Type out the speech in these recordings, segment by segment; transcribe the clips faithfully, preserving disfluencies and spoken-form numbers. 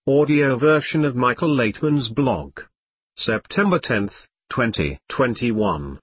audio version of Michael Laitman's blog. September tenth, twenty twenty-one.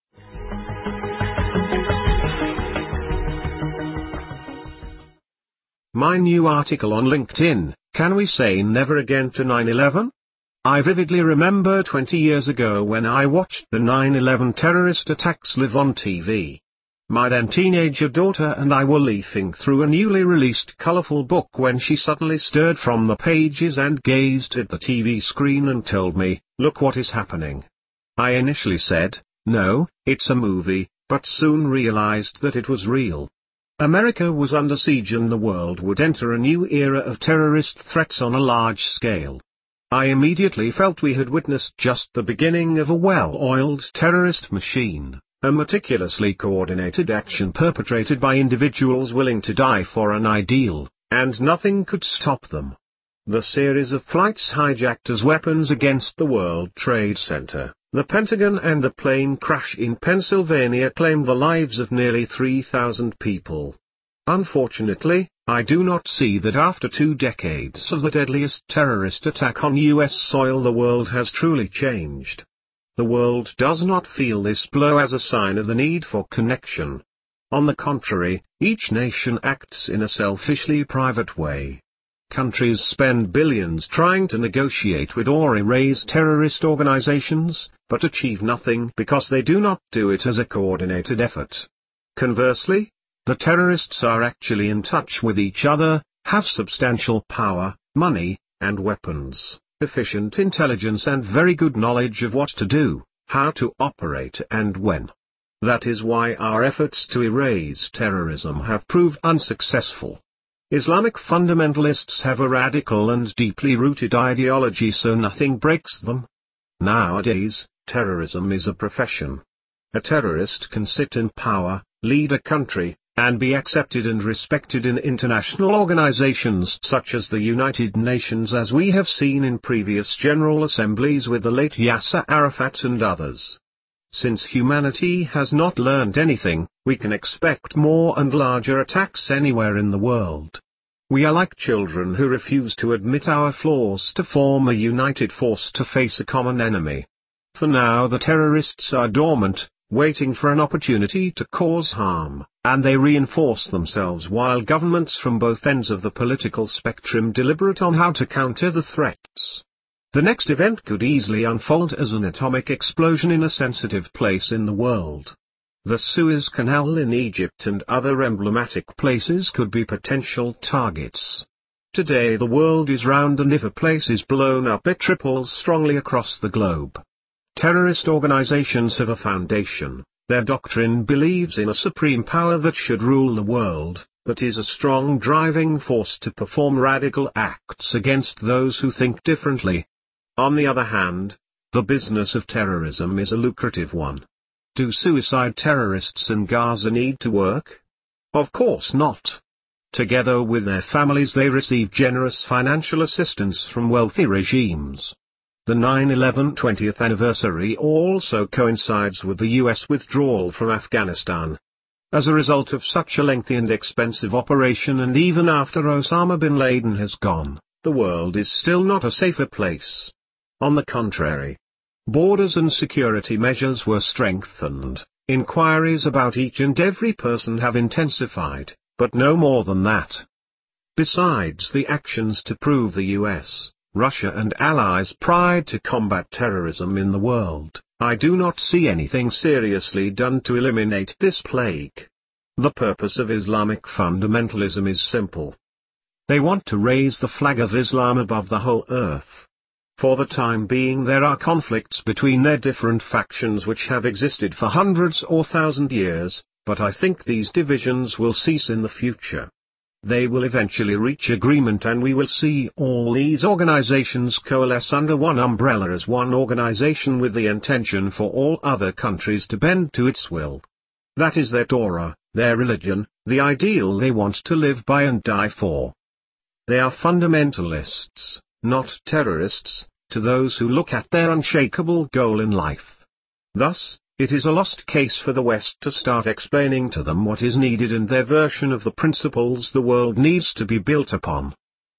My new article on LinkedIn, Can We Say Never Again to nine eleven? I vividly remember twenty years ago when I watched the nine eleven terrorist attacks live on T V. My then teenager daughter and I were leafing through a newly released colorful book when she suddenly stirred from the pages and gazed at the T V screen and told me, "Look what is happening." I initially said, "No, it's a movie," but soon realized that it was real. America was under siege and the world would enter a new era of terrorist threats on a large scale. I immediately felt we had witnessed just the beginning of a well-oiled terrorist machine, a meticulously coordinated action perpetrated by individuals willing to die for an ideal, and nothing could stop them. The series of flights hijacked as weapons against the World Trade Center, the Pentagon and the plane crash in Pennsylvania claimed the lives of nearly three thousand people. Unfortunately, I do not see that after two decades of the deadliest terrorist attack on U S soil the world has truly changed. The world does not feel this blow as a sign of the need for connection. On the contrary, each nation acts in a selfishly private way. Countries spend billions trying to negotiate with or erase terrorist organizations, but achieve nothing because they do not do it as a coordinated effort. Conversely, the terrorists are actually in touch with each other, have substantial power, money, and weapons, efficient intelligence and very good knowledge of what to do, how to operate and when. That is why our efforts to erase terrorism have proved unsuccessful. Islamic fundamentalists have a radical and deeply rooted ideology so nothing breaks them. Nowadays, terrorism is a profession. A terrorist can sit in power, lead a country, and be accepted and respected in international organizations such as the United Nations, as we have seen in previous General Assemblies with the late Yasser Arafat and others. Since humanity has not learned anything, we can expect more and larger attacks anywhere in the world. We are like children who refuse to admit our flaws to form a united force to face a common enemy. For now the terrorists are dormant, waiting for an opportunity to cause harm, and they reinforce themselves while governments from both ends of the political spectrum deliberate on how to counter the threats. The next event could easily unfold as an atomic explosion in a sensitive place in the world. The Suez Canal in Egypt and other emblematic places could be potential targets. Today the world is round, and if a place is blown up it ripples strongly across the globe. Terrorist organizations have a foundation. Their doctrine believes in a supreme power that should rule the world, that is a strong driving force to perform radical acts against those who think differently. On the other hand, the business of terrorism is a lucrative one. Do suicide terrorists in Gaza need to work? Of course not. Together with their families they receive generous financial assistance from wealthy regimes. The nine eleven twentieth anniversary also coincides with the U S withdrawal from Afghanistan. As a result of such a lengthy and expensive operation, and even after Osama bin Laden has gone, the world is still not a safer place. On the contrary, borders and security measures were strengthened, inquiries about each and every person have intensified, but no more than that. Besides the actions to prove the U S, Russia and allies' pride to combat terrorism in the world, I do not see anything seriously done to eliminate this plague. The purpose of Islamic fundamentalism is simple. They want to raise the flag of Islam above the whole earth. For the time being there are conflicts between their different factions which have existed for hundreds or thousand years, but I think these divisions will cease in the future. They will eventually reach agreement and we will see all these organizations coalesce under one umbrella as one organization with the intention for all other countries to bend to its will. That is their Torah, their religion, the ideal they want to live by and die for. They are fundamentalists, not terrorists, to those who look at their unshakable goal in life. Thus, it is a lost case for the West to start explaining to them what is needed and their version of the principles the world needs to be built upon.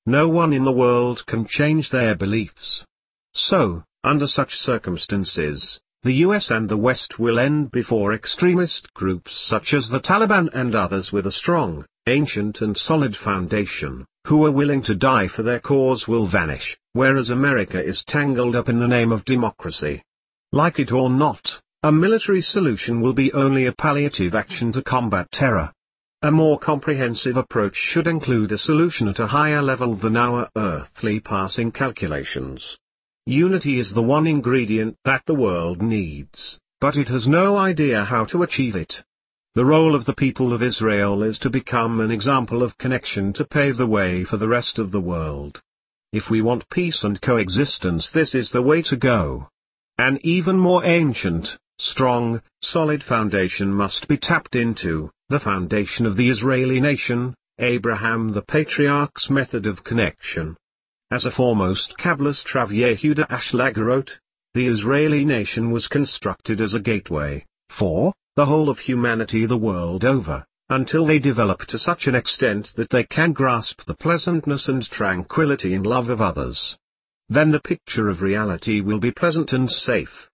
no one in the world can change their beliefs. So, under such circumstances, the U S and the West will end before extremist groups such as the Taliban and others with a strong, ancient and solid foundation, who are willing to die for their cause will vanish, whereas America is tangled up in the name of democracy. Like it or not, a military solution will be only a palliative action to combat terror. A more comprehensive approach should include a solution at a higher level than our earthly passing calculations. Unity is the one ingredient that the world needs, but it has no idea how to achieve it. The role of the people of Israel is to become an example of connection to pave the way for the rest of the world. If we want peace and coexistence, this is the way to go. An even more ancient, strong, solid foundation must be tapped into, the foundation of the Israeli nation, Abraham the Patriarch's method of connection. As a foremost Kabbalist Rav Yehuda Ashlager wrote, the Israeli nation was constructed as a gateway, for the whole of humanity the world over, until they develop to such an extent that they can grasp the pleasantness and tranquility and love of others. Then the picture of reality will be pleasant and safe.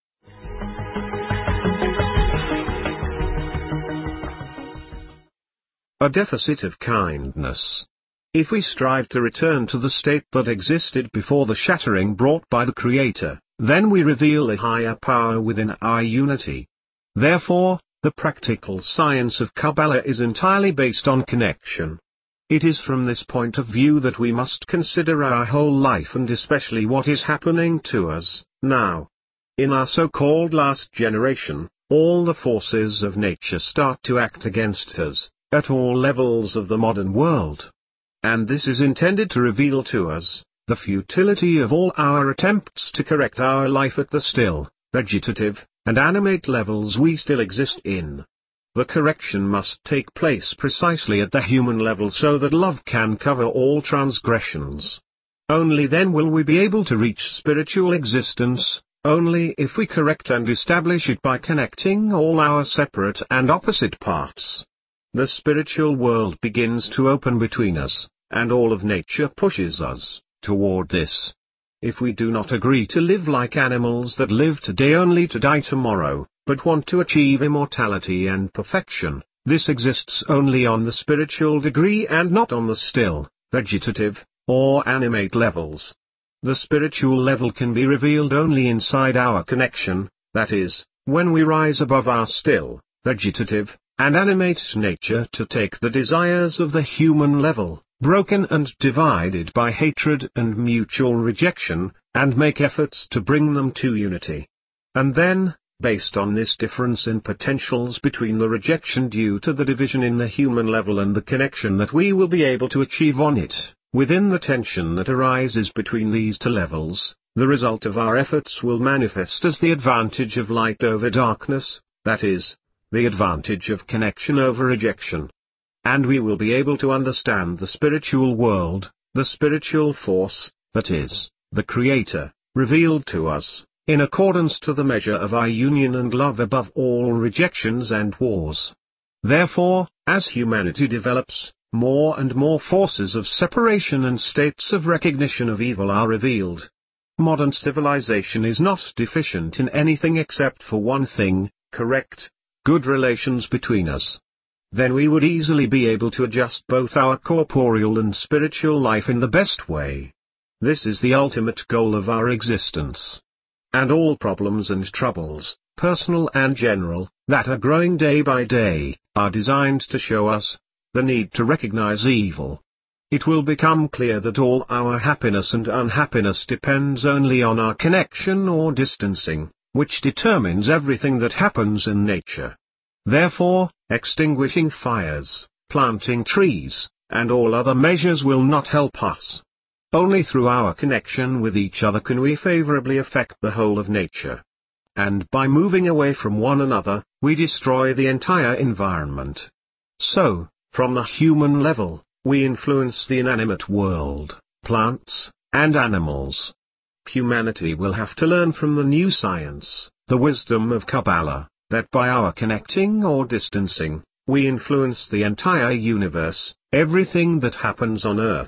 A deficit of kindness. If we strive to return to the state that existed before the shattering brought by the Creator, then we reveal a higher power within our unity. Therefore, the practical science of Kabbalah is entirely based on connection. It is from this point of view that we must consider our whole life and especially what is happening to us, now. In our so-called last generation, all the forces of nature start to act against us, at all levels of the modern world. And this is intended to reveal to us the futility of all our attempts to correct our life at the still, vegetative, and animate levels we still exist in. The correction must take place precisely at the human level so that love can cover all transgressions. Only then will we be able to reach spiritual existence, only if we correct and establish it by connecting all our separate and opposite parts. The spiritual world begins to open between us, and all of nature pushes us toward this. If we do not agree to live like animals that live today only to die tomorrow, but want to achieve immortality and perfection, this exists only on the spiritual degree and not on the still, vegetative, or animate levels. The spiritual level can be revealed only inside our connection, that is, when we rise above our still, vegetative, and animate nature to take the desires of the human level, broken and divided by hatred and mutual rejection, and make efforts to bring them to unity. And then, based on this difference in potentials between the rejection due to the division in the human level and the connection that we will be able to achieve on it, within the tension that arises between these two levels, the result of our efforts will manifest as the advantage of light over darkness, that is, the advantage of connection over rejection. And we will be able to understand the spiritual world, the spiritual force, that is, the Creator, revealed to us, in accordance to the measure of our union and love above all rejections and wars. Therefore, as humanity develops, more and more forces of separation and states of recognition of evil are revealed. Modern civilization is not deficient in anything except for one thing, correct, good relations between us. Then we would easily be able to adjust both our corporeal and spiritual life in the best way. This is the ultimate goal of our existence. And all problems and troubles, personal and general, that are growing day by day, are designed to show us the need to recognize evil. It will become clear that all our happiness and unhappiness depends only on our connection or distancing, which determines everything that happens in nature. Therefore, extinguishing fires, planting trees, and all other measures will not help us. Only through our connection with each other can we favorably affect the whole of nature. And by moving away from one another, we destroy the entire environment. So, from the human level, we influence the inanimate world, plants, and animals. Humanity will have to learn from the new science, the wisdom of Kabbalah, that by our connecting or distancing, we influence the entire universe, everything that happens on Earth,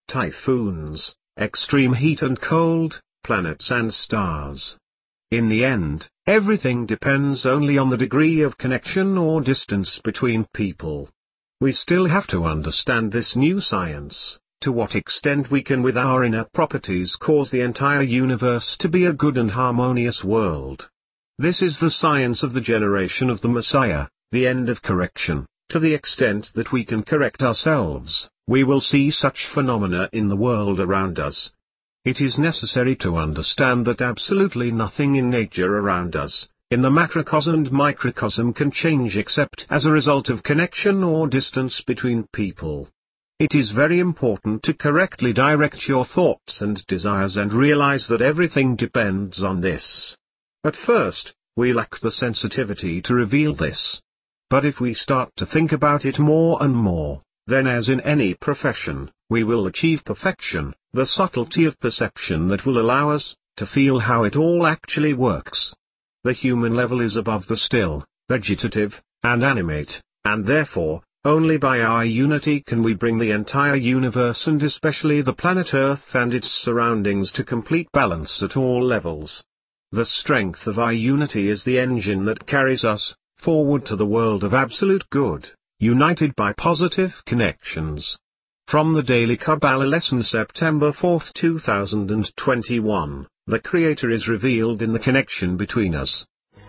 typhoons, extreme heat and cold, planets and stars. In the end, everything depends only on the degree of connection or distance between people. We still have to understand this new science, to what extent we can with our inner properties cause the entire universe to be a good and harmonious world. This is the science of the generation of the Messiah, the end of correction. To the extent that we can correct ourselves, we will see such phenomena in the world around us. It is necessary to understand that absolutely nothing in nature around us, in the macrocosm and microcosm, can change except as a result of connection or distance between people. It is very important to correctly direct your thoughts and desires and realize that everything depends on this. At first, we lack the sensitivity to reveal this. But if we start to think about it more and more, then as in any profession, we will achieve perfection, the subtlety of perception that will allow us to feel how it all actually works. The human level is above the still, vegetative, and animate, and therefore, only by our unity can we bring the entire universe and especially the planet Earth and its surroundings to complete balance at all levels. The strength of our unity is the engine that carries us forward to the world of absolute good, united by positive connections. From the Daily Kabbalah Lesson, September fourth two thousand twenty-one, the Creator is revealed in the connection between us.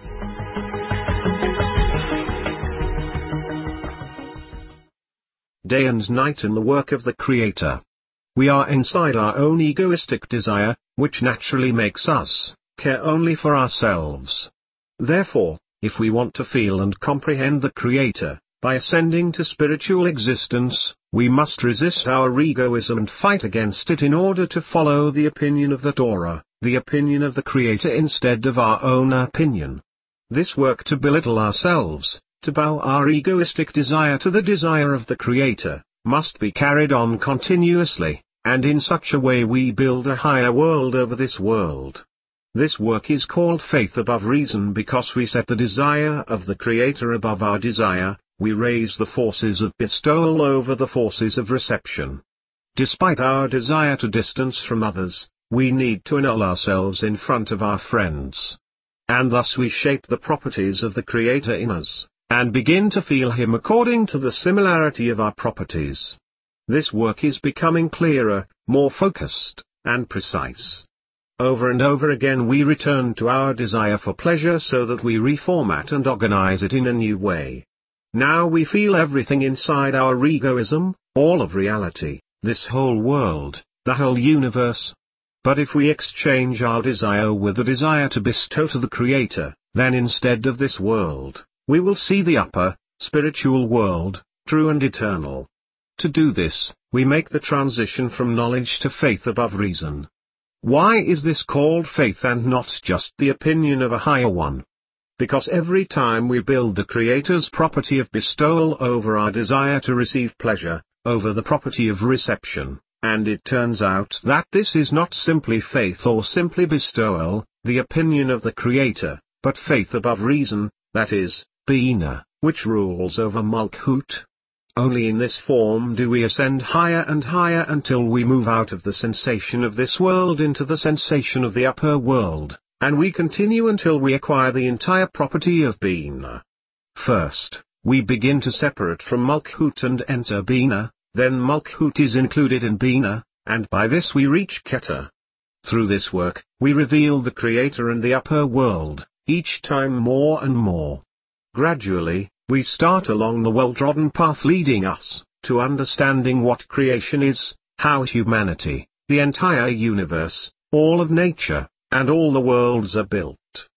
Day and night in the work of the Creator. We are inside our own egoistic desire, which naturally makes us care only for ourselves. Therefore, if we want to feel and comprehend the Creator, by ascending to spiritual existence, we must resist our egoism and fight against it in order to follow the opinion of the Torah, the opinion of the Creator instead of our own opinion. This work to belittle ourselves, to bow our egoistic desire to the desire of the Creator, must be carried on continuously, and in such a way we build a higher world over this world. This work is called faith above reason because we set the desire of the Creator above our desire, we raise the forces of bestowal over the forces of reception. Despite our desire to distance from others, we need to annul ourselves in front of our friends. And thus we shape the properties of the Creator in us, and begin to feel Him according to the similarity of our properties. This work is becoming clearer, more focused, and precise. Over and over again we return to our desire for pleasure so that we reformat and organize it in a new way. Now we feel everything inside our egoism, all of reality, this whole world, the whole universe. But if we exchange our desire with the desire to bestow to the Creator, then instead of this world, we will see the upper, spiritual world, true and eternal. To do this, we make the transition from knowledge to faith above reason. Why is this called faith and not just the opinion of a higher one? Because every time we build the Creator's property of bestowal over our desire to receive pleasure, over the property of reception, and it turns out that this is not simply faith or simply bestowal, the opinion of the Creator, but faith above reason, that is, Bina, which rules over Malkut. Only in this form do we ascend higher and higher until we move out of the sensation of this world into the sensation of the upper world, and we continue until we acquire the entire property of Bina. First, we begin to separate from Malkut and enter Bina, then Malkut is included in Bina, and by this we reach Keter. Through this work, we reveal the Creator and the upper world, each time more and more. Gradually, we start along the well-trodden path leading us to understanding what creation is, how humanity, the entire universe, all of nature, and all the worlds are built.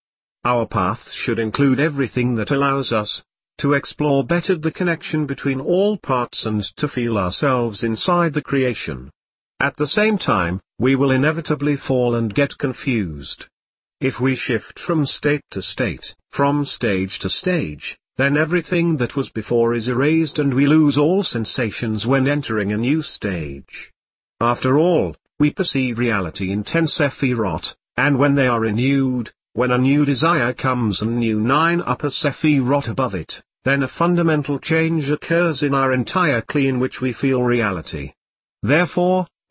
Our path should include everything that allows us to explore better the connection between all parts and to feel ourselves inside the creation. At the same time, we will inevitably fall and get confused. If we shift from state to state, from stage to stage, then everything that was before is erased and we lose all sensations when entering a new stage. After all, we perceive reality in ten sephirot, and when they are renewed, when a new desire comes and new nine upper sephirot above it, then a fundamental change occurs in our entire kli in which we feel reality. Therefore,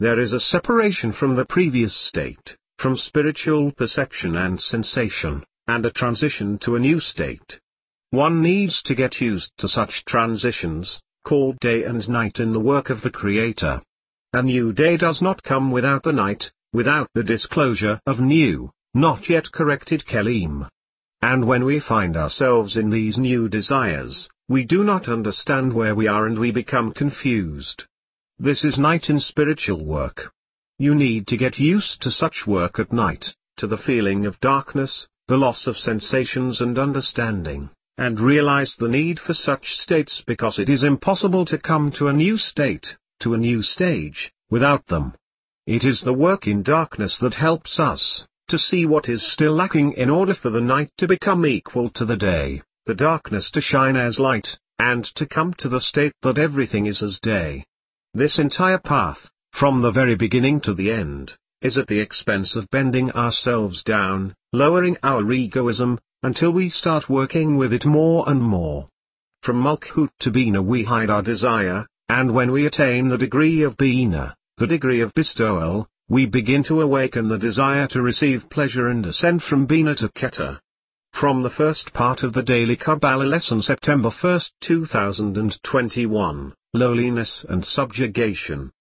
There is a separation from the previous state, from spiritual perception and sensation, and a transition to a new state. One needs to get used to such transitions, called day and night in the work of the Creator. A new day does not come without the night, without the disclosure of new, not yet corrected Kelim. And when we find ourselves in these new desires, we do not understand where we are and we become confused. This is night in spiritual work. You need to get used to such work at night, to the feeling of darkness, the loss of sensations and understanding, and realize the need for such states because it is impossible to come to a new state, to a new stage, without them. It is the work in darkness that helps us to see what is still lacking in order for the night to become equal to the day, the darkness to shine as light, and to come to the state that everything is as day. This entire path, from the very beginning to the end, is at the expense of bending ourselves down, lowering our egoism, until we start working with it more and more. From Malkut to Bina we hide our desire, and when we attain the degree of Bina, the degree of bestowal, we begin to awaken the desire to receive pleasure and ascend from Bina to Keter. From the first part of the Daily Kabbalah lesson September first two thousand twenty-one, Lowliness and Subjugation.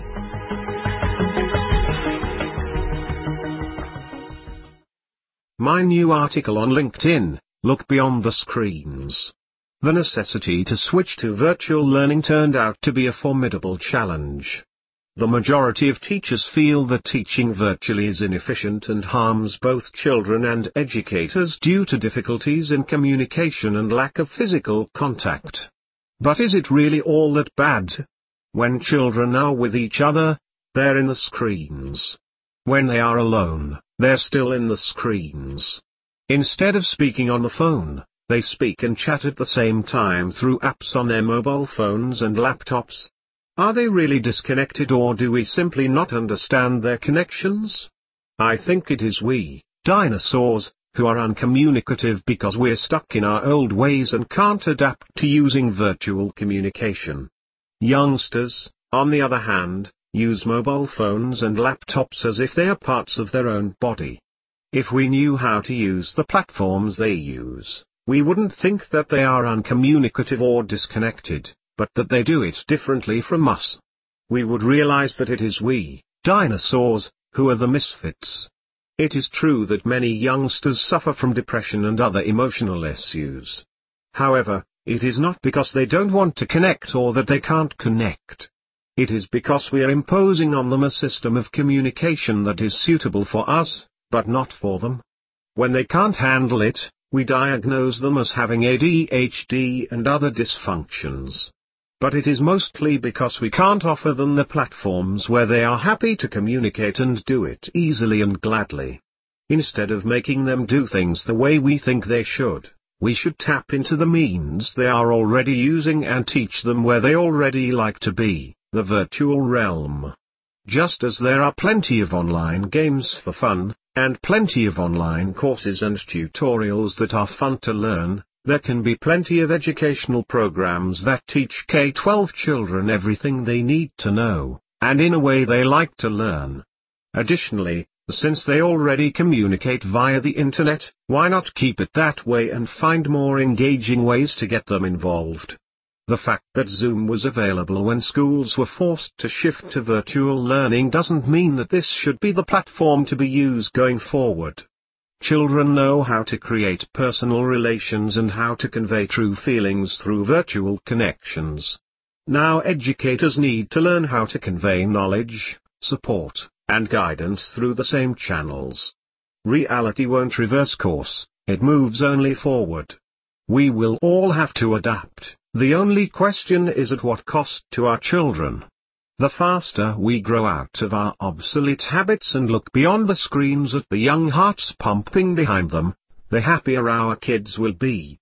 My new article on LinkedIn, Look Beyond the Screens. The necessity to switch to virtual learning turned out to be a formidable challenge. The majority of teachers feel that teaching virtually is inefficient and harms both children and educators due to difficulties in communication and lack of physical contact. But is it really all that bad? When children are with each other, they're in the screens. When they are alone, they're still in the screens. Instead of speaking on the phone, they speak and chat at the same time through apps on their mobile phones and laptops. Are they really disconnected, or do we simply not understand their connections? I think it is we, dinosaurs, who are uncommunicative because we're stuck in our old ways and can't adapt to using virtual communication. Youngsters, on the other hand, use mobile phones and laptops as if they are parts of their own body. If we knew how to use the platforms they use, we wouldn't think that they are uncommunicative or disconnected, but that they do it differently from us. We would realize that it is we, dinosaurs, who are the misfits. It is true that many youngsters suffer from depression and other emotional issues. However, it is not because they don't want to connect or that they can't connect. It is because we are imposing on them a system of communication that is suitable for us, but not for them. When they can't handle it, we diagnose them as having A D H D and other dysfunctions. But it is mostly because we can't offer them the platforms where they are happy to communicate and do it easily and gladly. Instead of making them do things the way we think they should, we should tap into the means they are already using and teach them where they already like to be, the virtual realm. Just as there are plenty of online games for fun, and plenty of online courses and tutorials that are fun to learn, there can be plenty of educational programs that teach K twelve children everything they need to know, and in a way they like to learn. Additionally, since they already communicate via the internet, why not keep it that way and find more engaging ways to get them involved? The fact that Zoom was available when schools were forced to shift to virtual learning doesn't mean that this should be the platform to be used going forward. Children know how to create personal relations and how to convey true feelings through virtual connections. Now educators need to learn how to convey knowledge, support, and guidance through the same channels. Reality won't reverse course, it moves only forward. We will all have to adapt. The only question is at what cost to our children. The faster we grow out of our obsolete habits and look beyond the screens at the young hearts pumping behind them, the happier our kids will be.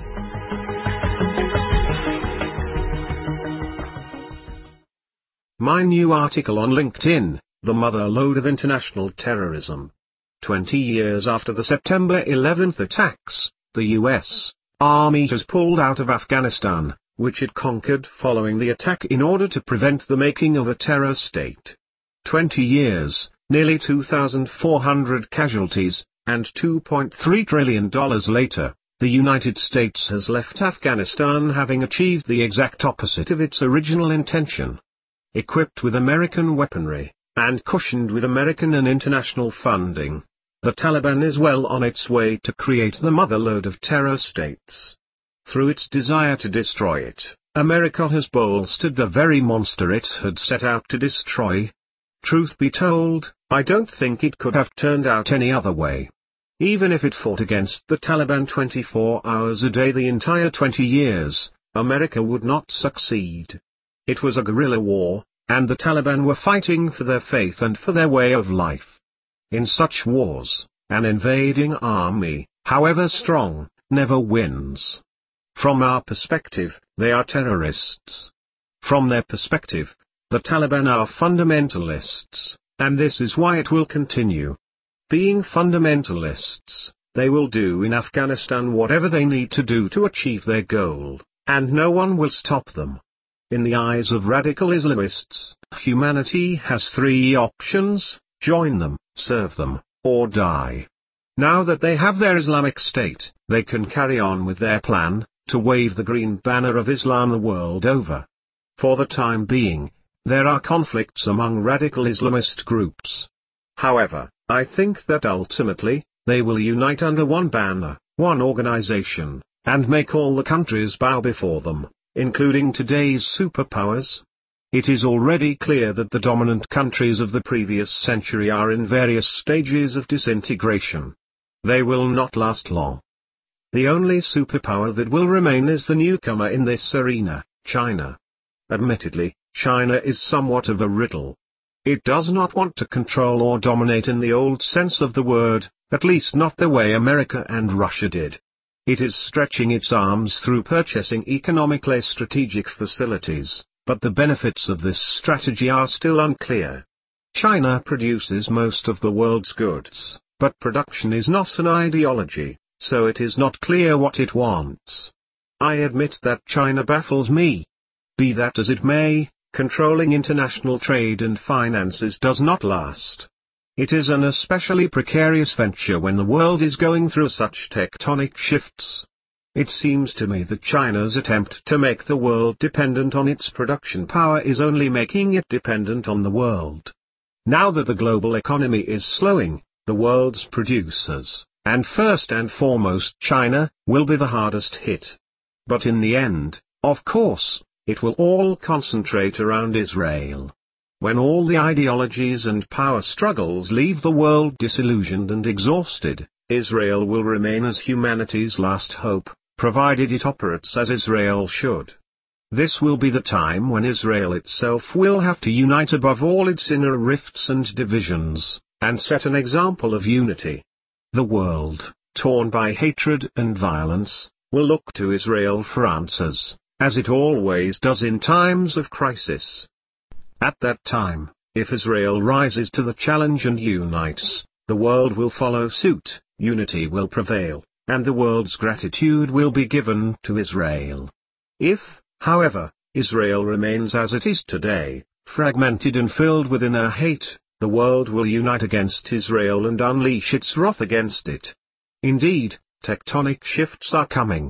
My new article on LinkedIn, The Mother Lode of International Terrorism. Twenty years after the September eleventh attacks, the U S Army has pulled out of Afghanistan, which it conquered following the attack in order to prevent the making of a terror state. twenty years, nearly two thousand four hundred casualties, and two point three trillion dollars later, the United States has left Afghanistan having achieved the exact opposite of its original intention. Equipped with American weaponry, and cushioned with American and international funding, the Taliban is well on its way to create the motherlode of terror states. Through its desire to destroy it, America has bolstered the very monster it had set out to destroy. Truth be told, I don't think it could have turned out any other way. Even if it fought against the Taliban twenty-four hours a day the entire twenty years, America would not succeed. It was a guerrilla war, and the Taliban were fighting for their faith and for their way of life. In such wars, an invading army, however strong, never wins. From our perspective, they are terrorists. From their perspective, the Taliban are fundamentalists, and this is why it will continue. Being fundamentalists, they will do in Afghanistan whatever they need to do to achieve their goal, and no one will stop them. In the eyes of radical Islamists, humanity has three options: join them, serve them, or die. Now that they have their Islamic State, they can carry on with their plan, to wave the green banner of Islam the world over. For the time being, there are conflicts among radical Islamist groups. However, I think that ultimately, they will unite under one banner, one organization, and make all the countries bow before them, including today's superpowers. It is already clear that the dominant countries of the previous century are in various stages of disintegration. They will not last long. The only superpower that will remain is the newcomer in this arena, China. Admittedly, China is somewhat of a riddle. It does not want to control or dominate in the old sense of the word, at least not the way America and Russia did. It is stretching its arms through purchasing economically strategic facilities, but the benefits of this strategy are still unclear. China produces most of the world's goods, but production is not an ideology, so it is not clear what it wants. I admit that China baffles me. Be that as it may, controlling international trade and finances does not last. It is an especially precarious venture when the world is going through such tectonic shifts. It seems to me that China's attempt to make the world dependent on its production power is only making it dependent on the world. Now that the global economy is slowing, the world's producers, and first and foremost China, will be the hardest hit. But in the end, of course, it will all concentrate around Israel. When all the ideologies and power struggles leave the world disillusioned and exhausted, Israel will remain as humanity's last hope, provided it operates as Israel should. This will be the time when Israel itself will have to unite above all its inner rifts and divisions, and set an example of unity. The world, torn by hatred and violence, will look to Israel for answers, as it always does in times of crisis. At that time, if Israel rises to the challenge and unites, the world will follow suit, unity will prevail, and the world's gratitude will be given to Israel. If, however, Israel remains as it is today, fragmented and filled with inner hate, the world will unite against Israel and unleash its wrath against it. Indeed, tectonic shifts are coming.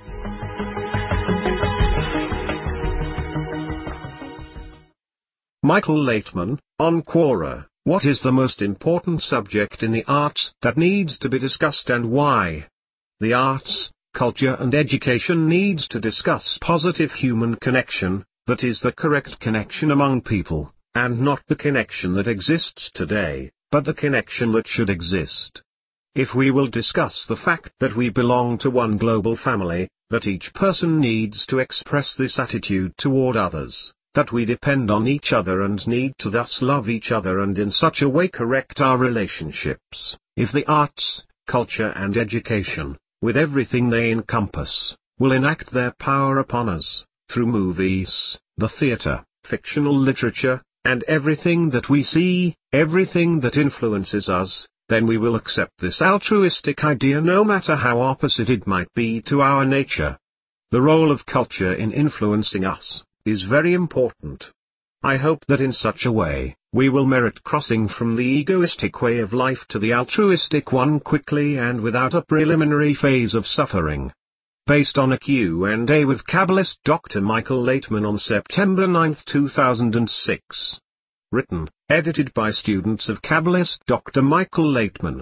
Michael Laitman, on Quora, what is the most important subject in the arts that needs to be discussed and why? The arts, culture and education needs to discuss positive human connection, that is the correct connection among people, and not the connection that exists today, but the connection that should exist. If we will discuss the fact that we belong to one global family, that each person needs to express this attitude toward others, that we depend on each other and need to thus love each other and in such a way correct our relationships, if the arts, culture and education, with everything they encompass, will enact their power upon us, through movies, the theater, fictional literature, and everything that we see, everything that influences us, then we will accept this altruistic idea no matter how opposite it might be to our nature. The role of culture in influencing us is very important. I hope that in such a way, we will merit crossing from the egoistic way of life to the altruistic one quickly and without a preliminary phase of suffering. Based on a Q and A with Kabbalist Doctor Michael Laitman on September ninth two thousand six. Written, edited by students of Kabbalist Doctor Michael Laitman.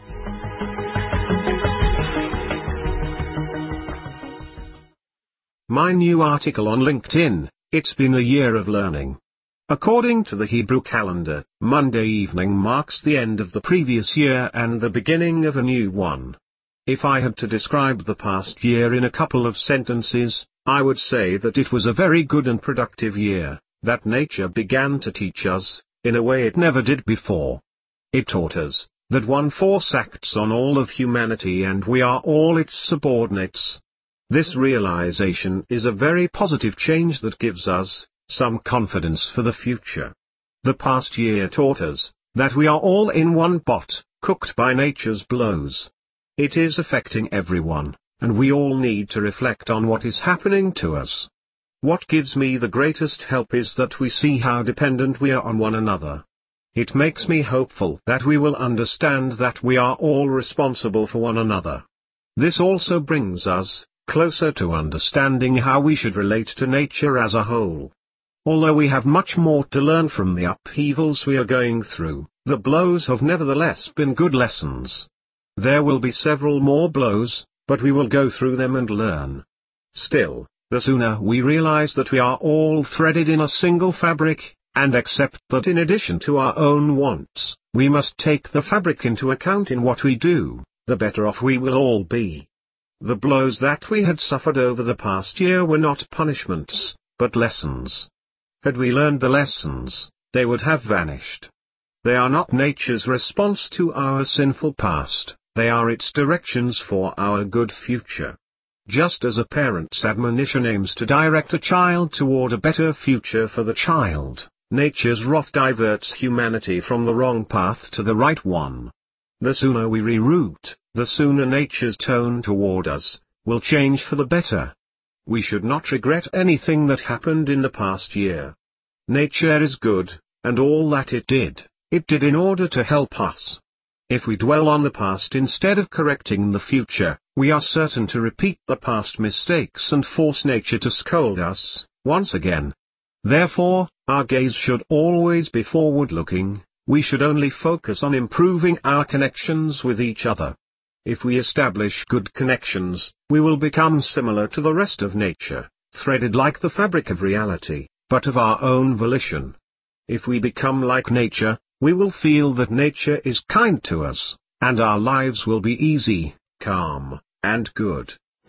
My new article on LinkedIn, it's been a year of learning. According to the Hebrew calendar, Monday evening marks the end of the previous year and the beginning of a new one. If I had to describe the past year in a couple of sentences, I would say that it was a very good and productive year, that nature began to teach us, in a way it never did before. It taught us, that one force acts on all of humanity and we are all its subordinates. This realization is a very positive change that gives us some confidence for the future. The past year taught us that we are all in one pot, cooked by nature's blows. It is affecting everyone, and we all need to reflect on what is happening to us. What gives me the greatest help is that we see how dependent we are on one another. It makes me hopeful that we will understand that we are all responsible for one another. This also brings us closer to understanding how we should relate to nature as a whole. Although we have much more to learn from the upheavals we are going through, the blows have nevertheless been good lessons. There will be several more blows, but we will go through them and learn. Still, the sooner we realize that we are all threaded in a single fabric, and accept that in addition to our own wants, we must take the fabric into account in what we do, the better off we will all be. The blows that we had suffered over the past year were not punishments, but lessons. Had we learned the lessons, they would have vanished. They are not nature's response to our sinful past, they are its directions for our good future. Just as a parent's admonition aims to direct a child toward a better future for the child, nature's wrath diverts humanity from the wrong path to the right one. The sooner we reroute, the sooner nature's tone toward us will change for the better. We should not regret anything that happened in the past year. Nature is good, and all that it did, it did in order to help us. If we dwell on the past instead of correcting the future, we are certain to repeat the past mistakes and force nature to scold us, once again. Therefore, our gaze should always be forward-looking, we should only focus on improving our connections with each other. If we establish good connections, we will become similar to the rest of nature, threaded like the fabric of reality, but of our own volition. If we become like nature, we will feel that nature is kind to us, and our lives will be easy, calm, and good.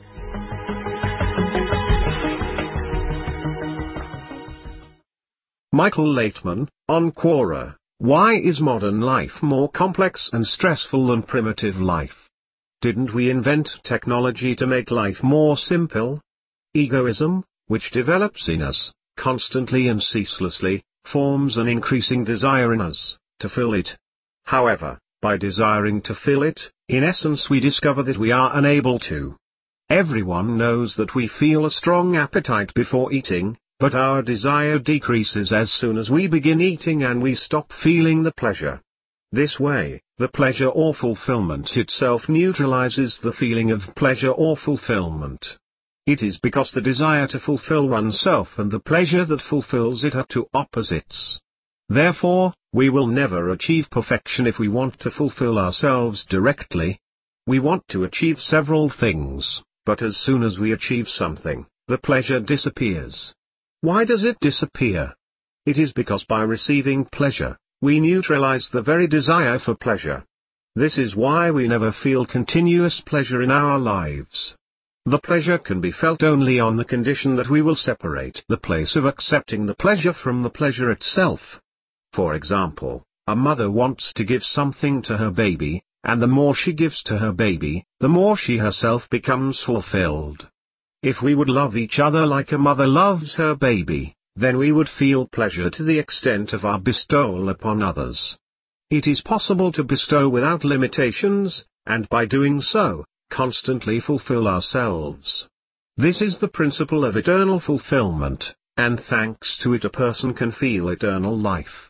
Michael Laitman, on Quora, why is modern life more complex and stressful than primitive life? Didn't we invent technology to make life more simple? Egoism, which develops in us, constantly and ceaselessly, forms an increasing desire in us, to fill it. However, by desiring to fill it, in essence we discover that we are unable to. Everyone knows that we feel a strong appetite before eating, but our desire decreases as soon as we begin eating and we stop feeling the pleasure. This way, the pleasure or fulfillment itself neutralizes the feeling of pleasure or fulfillment. It is because the desire to fulfill oneself and the pleasure that fulfills it are two opposites. Therefore, we will never achieve perfection if we want to fulfill ourselves directly. We want to achieve several things, but as soon as we achieve something, the pleasure disappears. Why does it disappear? It is because by receiving pleasure, we neutralize the very desire for pleasure. This is why we never feel continuous pleasure in our lives. The pleasure can be felt only on the condition that we will separate the place of accepting the pleasure from the pleasure itself. For example, a mother wants to give something to her baby, and the more she gives to her baby, the more she herself becomes fulfilled. If we would love each other like a mother loves her baby, then we would feel pleasure to the extent of our bestowal upon others. It is possible to bestow without limitations, and by doing so, constantly fulfill ourselves. This is the principle of eternal fulfillment, and thanks to it a person can feel eternal life.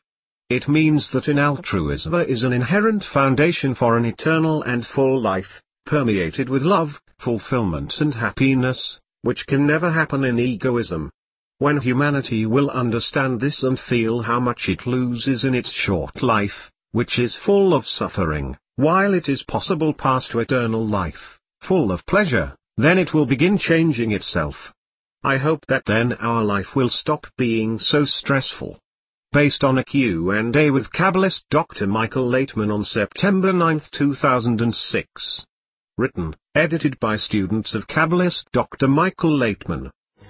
It means that in altruism there is an inherent foundation for an eternal and full life, permeated with love, fulfillment and happiness, which can never happen in egoism. When humanity will understand this and feel how much it loses in its short life, which is full of suffering, while it is possible pass to eternal life, full of pleasure, then it will begin changing itself. I hope that then our life will stop being so stressful. Based on a Q and A with Kabbalist Doctor Michael Laitman on September ninth two thousand six. Written, edited by students of Kabbalist Doctor Michael Laitman.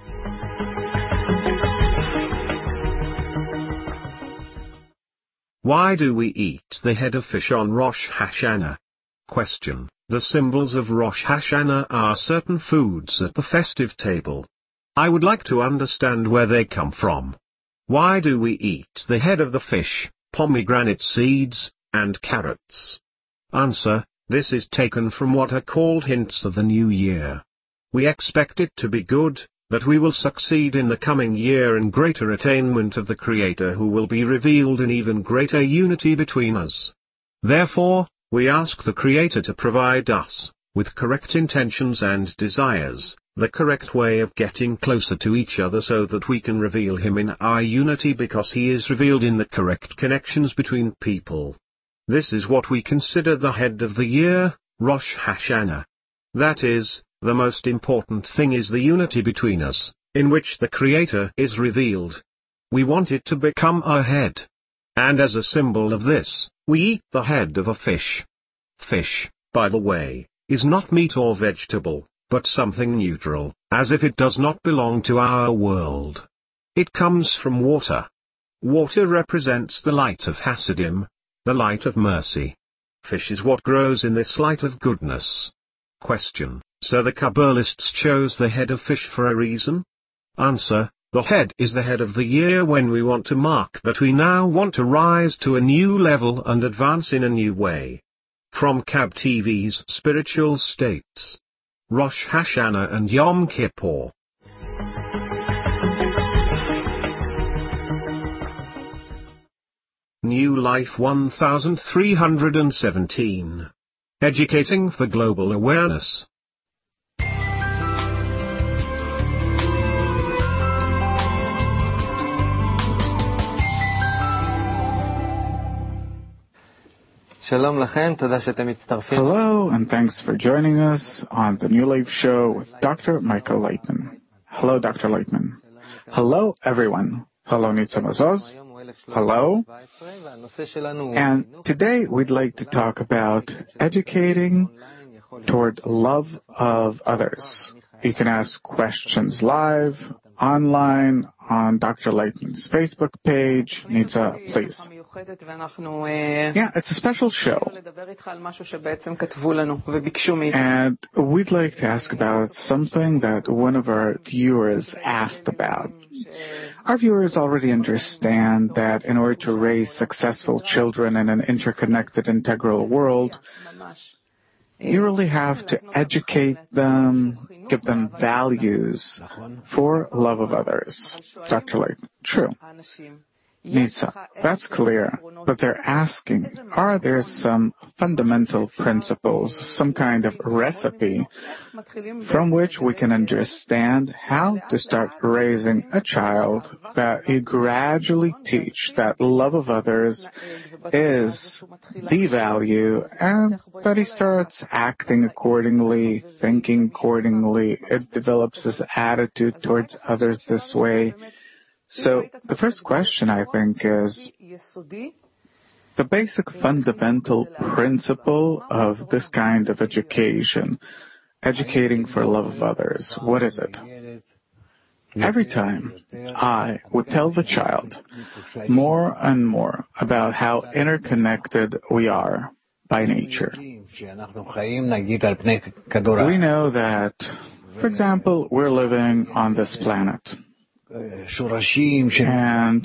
Why do we eat the head of fish on Rosh Hashanah? Question. The symbols of Rosh Hashanah are certain foods at the festive table. I would like to understand where they come from. Why do we eat the head of the fish, pomegranate seeds, and carrots? Answer. This is taken from what are called hints of the new year. We expect it to be good, that we will succeed in the coming year in greater attainment of the Creator who will be revealed in even greater unity between us. Therefore, we ask the Creator to provide us, with correct intentions and desires, the correct way of getting closer to each other so that we can reveal Him in our unity because He is revealed in the correct connections between people. This is what we consider the head of the year, Rosh Hashanah. That is, the most important thing is the unity between us, in which the Creator is revealed. We want it to become our head. And as a symbol of this, we eat the head of a fish. Fish, by the way, is not meat or vegetable, but something neutral, as if it does not belong to our world. It comes from water. Water represents the light of Hasidim, the light of mercy. Fish is what grows in this light of goodness. Question. So the Kabbalists chose the head of fish for a reason? Answer. The head is the head of the year when we want to mark that we now want to rise to a new level and advance in a new way. From Kab T V's Spiritual States. Rosh Hashanah and Yom Kippur. New Life one thousand three hundred seventeen. Educating for Global Awareness. Hello, and thanks for joining us on the New Life Show with Doctor Michael Laitman. Hello, Doctor Laitman. Hello, everyone. Hello, Nitza Mazoz. Hello. And today we'd like to talk about educating toward love of others. You can ask questions live, online, on Doctor Laitman's Facebook page. Nitza, please. Yeah, it's a special show. And we'd like to ask about something that one of our viewers asked about. Our viewers already understand that in order to raise successful children in an interconnected, integral world, you really have to educate them, give them values for love of others. Doctor Laitman, true. Nitza, that's clear, but they're asking, are there some fundamental principles, some kind of recipe from which we can understand how to start raising a child that you gradually teach that love of others is the value and that he starts acting accordingly, thinking accordingly, it develops his attitude towards others this way. So, the first question, I think, is the basic fundamental principle of this kind of education, educating for love of others. What is it? Every time I would tell the child more and more about how interconnected we are by nature. We know that, for example, we're living on this planet. And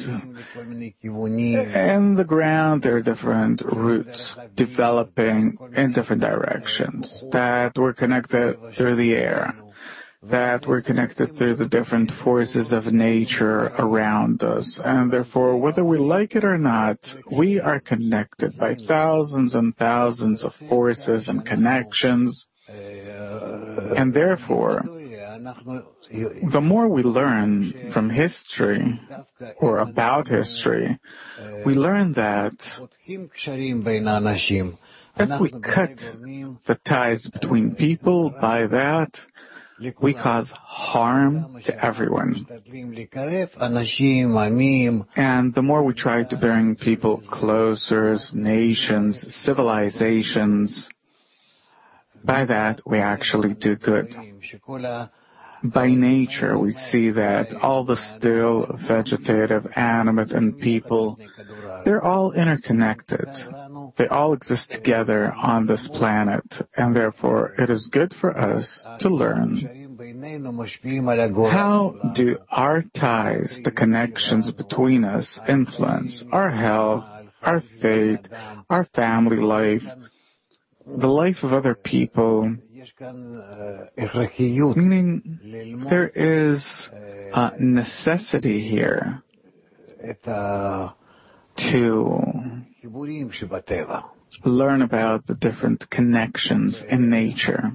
in the ground, there are different roots developing in different directions that were connected through the air. that we're connected through the different forces of nature around us. And therefore, whether we like it or not, we are connected by thousands and thousands of forces and connections. And therefore, the more we learn from history or about history, we learn that if we cut the ties between people by that, we cause harm to everyone. And the more we try to bring people closer, nations, civilizations, by that we actually do good. By nature, we see that all the still, vegetative, animate, and people, they're all interconnected. They all exist together on this planet, and therefore it is good for us to learn how do our ties, the connections between us, influence our health, our fate, our family life, the life of other people. Meaning, there is a necessity here to learn about the different connections in nature.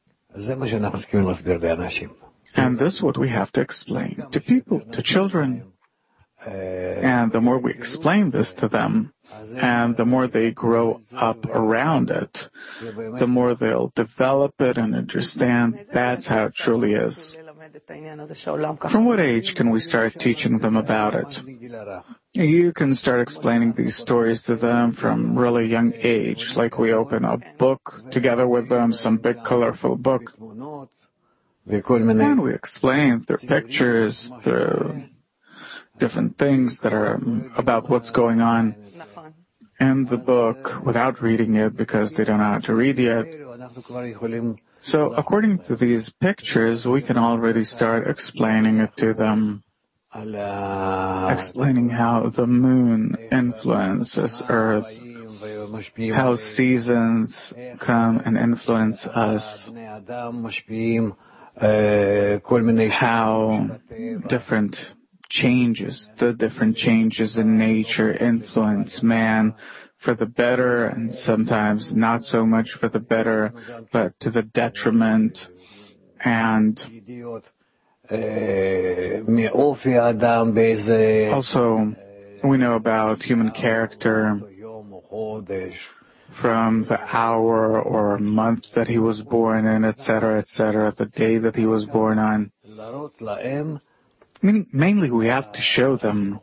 And this is what we have to explain to people, to children. And the more we explain this to them, and the more they grow up around it, the more they'll develop it and understand that's how it truly is. From what age can we start teaching them about it? You can start explaining these stories to them from really young age, like we open a book together with them, some big colorful book, and we explain through pictures, through different things that are about what's going on in the book without reading it because they don't know how to read yet. So according to these pictures, we can already start explaining it to them, explaining how the moon influences Earth, how seasons come and influence us, how different changes, the different changes in nature influence man for the better and sometimes not so much for the better, but to the detriment. And also, we know about human character from the hour or month that he was born in, et cetera, et cetera, the day that he was born on. Meaning, mainly we have to show them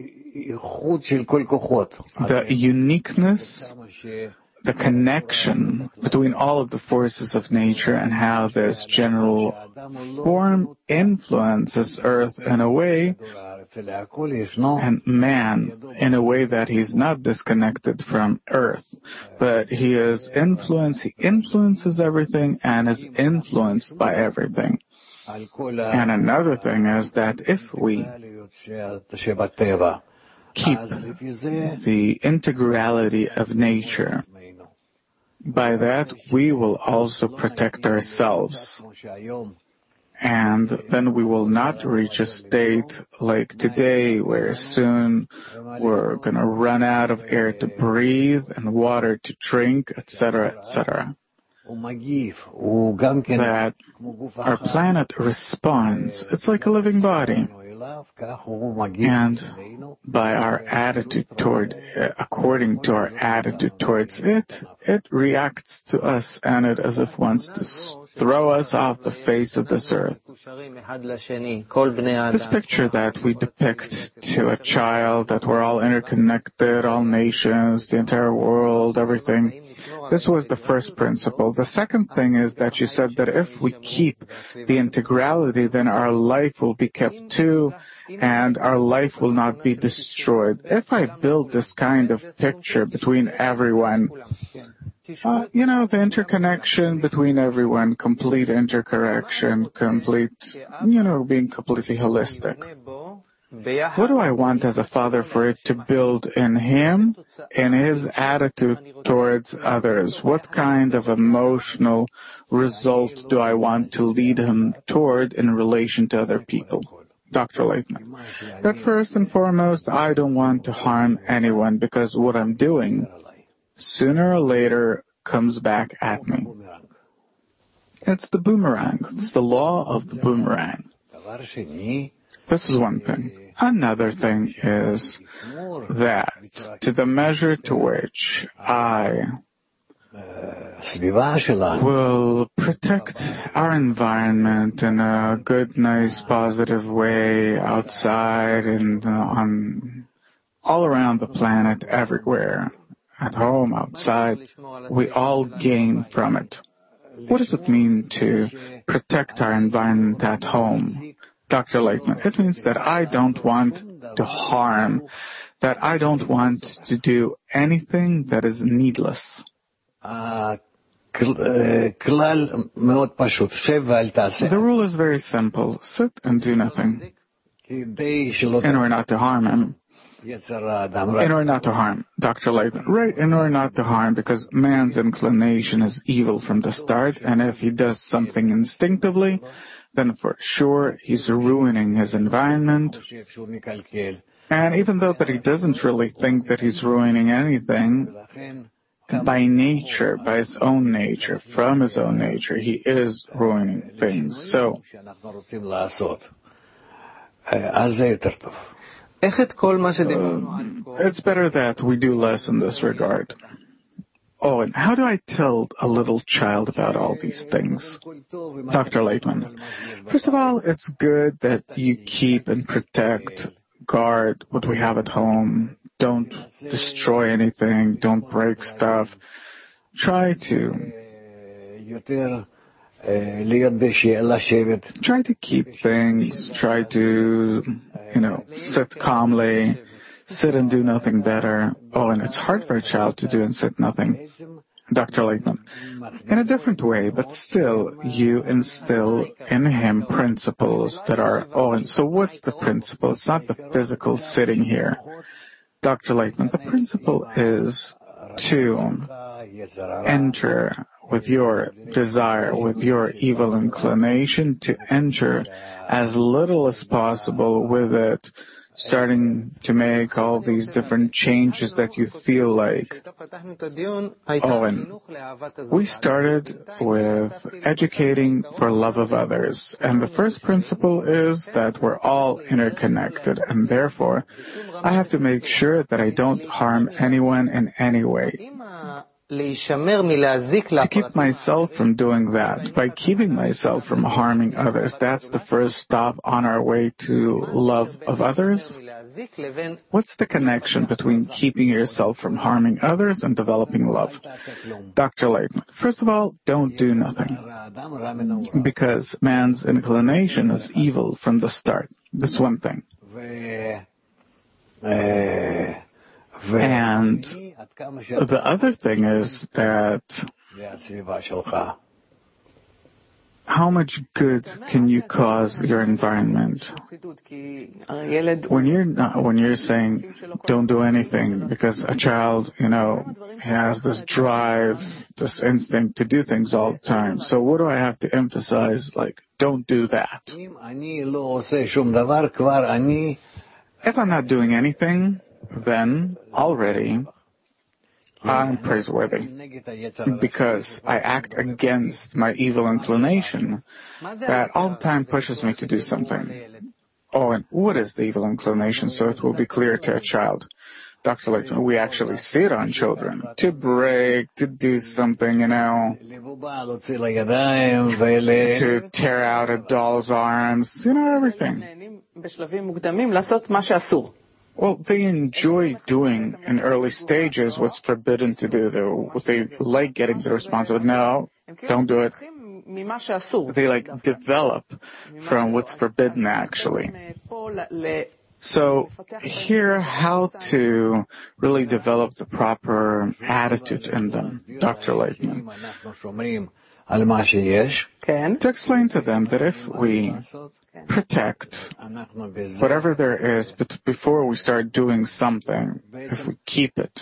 the uniqueness, the connection between all of the forces of nature and how this general form influences Earth in a way, and man in a way that he's not disconnected from Earth, but he is influenced, he influences everything and is influenced by everything. And another thing is that if we keep the integrality of nature, by that we will also protect ourselves. And then we will not reach a state like today where soon we're going to run out of air to breathe and water to drink, et cetera, et cetera. That our planet responds. It's like a living body. And by our attitude toward, according to our attitude towards it, it reacts to us and it as if wants to throw us off the face of this earth. This picture that we depict to a child, that we're all interconnected, all nations, the entire world, everything, this was the first principle. The second thing is that you said that if we keep the integrality, then our life will be kept too, and our life will not be destroyed. If I build this kind of picture between everyone, uh, you know, the interconnection between everyone, complete interconnection, complete, you know, being completely holistic. What do I want as a father for it to build in him and his attitude towards others? What kind of emotional result do I want to lead him toward in relation to other people? Doctor Laitman, that first and foremost, I don't want to harm anyone because what I'm doing sooner or later comes back at me. It's the boomerang. It's the law of the boomerang. This is one thing. Another thing is that to the measure to which I will protect our environment in a good, nice, positive way outside and uh, on all around the planet, everywhere, at home, outside, we all gain from it. What does it mean to protect our environment at home? Doctor Laitman, it means that I don't want to harm, that I don't want to do anything that is needless. The rule is very simple. Sit and do nothing. In order not to harm him. In order not to harm. Doctor Laitman, right, in order not to harm, because man's inclination is evil from the start, and if he does something instinctively, then for sure he's ruining his environment. And even though that he doesn't really think that he's ruining anything, by nature, by his own nature, from his own nature, he is ruining things. So, uh, it's better that we do less in this regard. Oh, and how do I tell a little child about all these things? Doctor Laitman, first of all, it's good that you keep and protect, guard what we have at home. Don't destroy anything. Don't break stuff. Try to try to keep things. Try to, you know, sit calmly. Sit and do nothing better. Oh, and it's hard for a child to do and sit nothing. Doctor Laitman, in a different way, but still, you instill in him principles that are, oh, and so what's the principle? It's not the physical sitting here. Doctor Laitman, the principle is to enter with your desire, with your evil inclination, to enter as little as possible with it, starting to make all these different changes that you feel like. Oh, and we started with educating for love of others. And the first principle is that we're all interconnected, and therefore I have to make sure that I don't harm anyone in any way. To keep myself from doing that, by keeping myself from harming others, that's the first stop on our way to love of others. What's the connection between keeping yourself from harming others and developing love? Doctor Laitman, first of all, don't do nothing. Because man's inclination is evil from the start. That's one thing. And the other thing is that how much good can you cause your environment? When you're not, when you're saying don't do anything, because a child, you know, has this drive, this instinct to do things all the time. So what do I have to emphasize? Like, don't do that. If I'm not doing anything, then already I'm praiseworthy because I act against my evil inclination that all the time pushes me to do something. Oh, and what is the evil inclination? So it will be clear to a child. Doctor Laitman, we actually see it on children. To break, to do something, you know, to tear out a doll's arms, you know, everything. Well, they enjoy doing in early stages what's forbidden to do. They like getting the responsibility. No, don't do it. They like develop from what's forbidden, actually. So here, how to really develop the proper attitude in them, Doctor Laitman. to explain to them that if we protect whatever there is, but before we start doing something, if we keep it,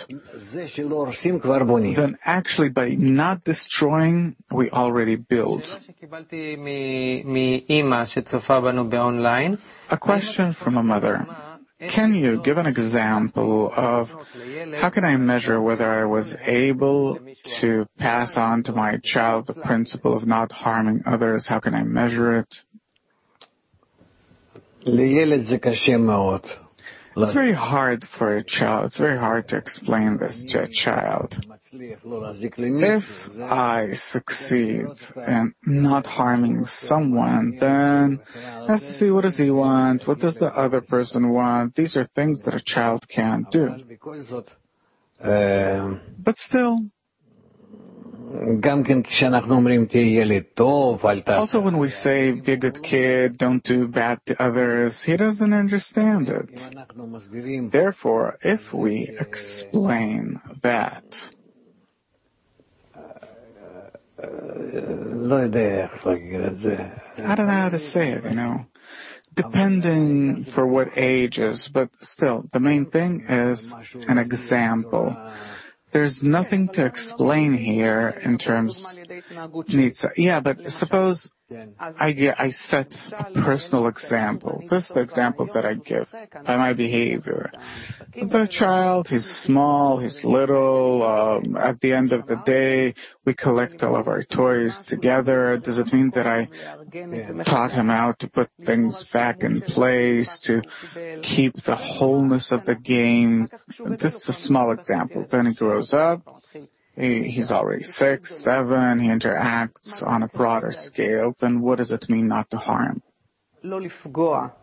then actually by not destroying, we already build. A question from a mother. Can you give an example of how can I measure whether I was able to pass on to my child the principle of not harming others? How can I measure it? It's very hard for a child. It's very hard to explain this to a child. If I succeed in not harming someone, then I have to see what does he want, what does the other person want. These are things that a child can't do. But still, also when we say, be a good kid, don't do bad to others, he doesn't understand it. Therefore, if we explain that, I don't know how to say it, you know, depending for what ages, but still, the main thing is an example. There's nothing to explain here in terms of needs. Yeah, but suppose I, I set a personal example. This is the example that I give by my behavior. The child, he's small, he's little. Um, at the end of the day, we collect all of our toys together. Does it mean that I taught him how to put things back in place, to keep the wholeness of the game? This is a small example. Then he grows up. He, he's already six, seven. He interacts on a broader scale. Then what does it mean not to harm? To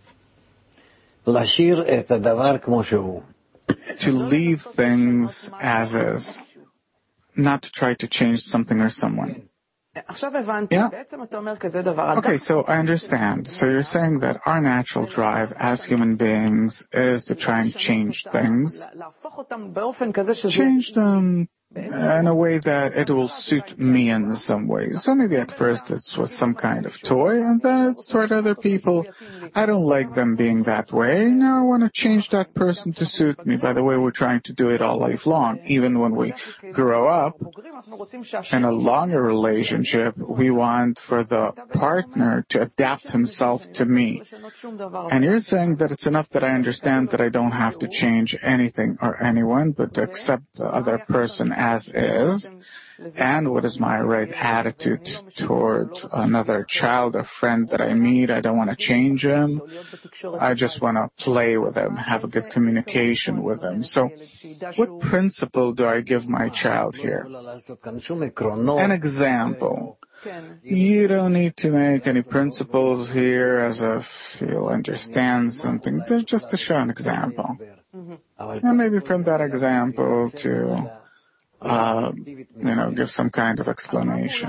leave things as is, not to try to change something or someone. Yeah. Okay, so I understand. So you're saying that our natural drive as human beings is to try and change things, change them in a way that it will suit me in some ways. So maybe at first it's with some kind of toy, and then it's toward other people. I don't like them being that way. Now I want to change that person to suit me. By the way, we're trying to do it all life long. Even when we grow up in a longer relationship, we want for the partner to adapt himself to me. And you're saying that it's enough that I understand that I don't have to change anything or anyone, but to accept the other person as is, and what is my right attitude toward another child or friend that I meet. I don't want to change him. I just want to play with him, have a good communication with him. So what principle do I give my child here? An example. You don't need to make any principles here as if you'll understand something. They're just to show an example. And maybe from that example to Uh, you know, give some kind of explanation.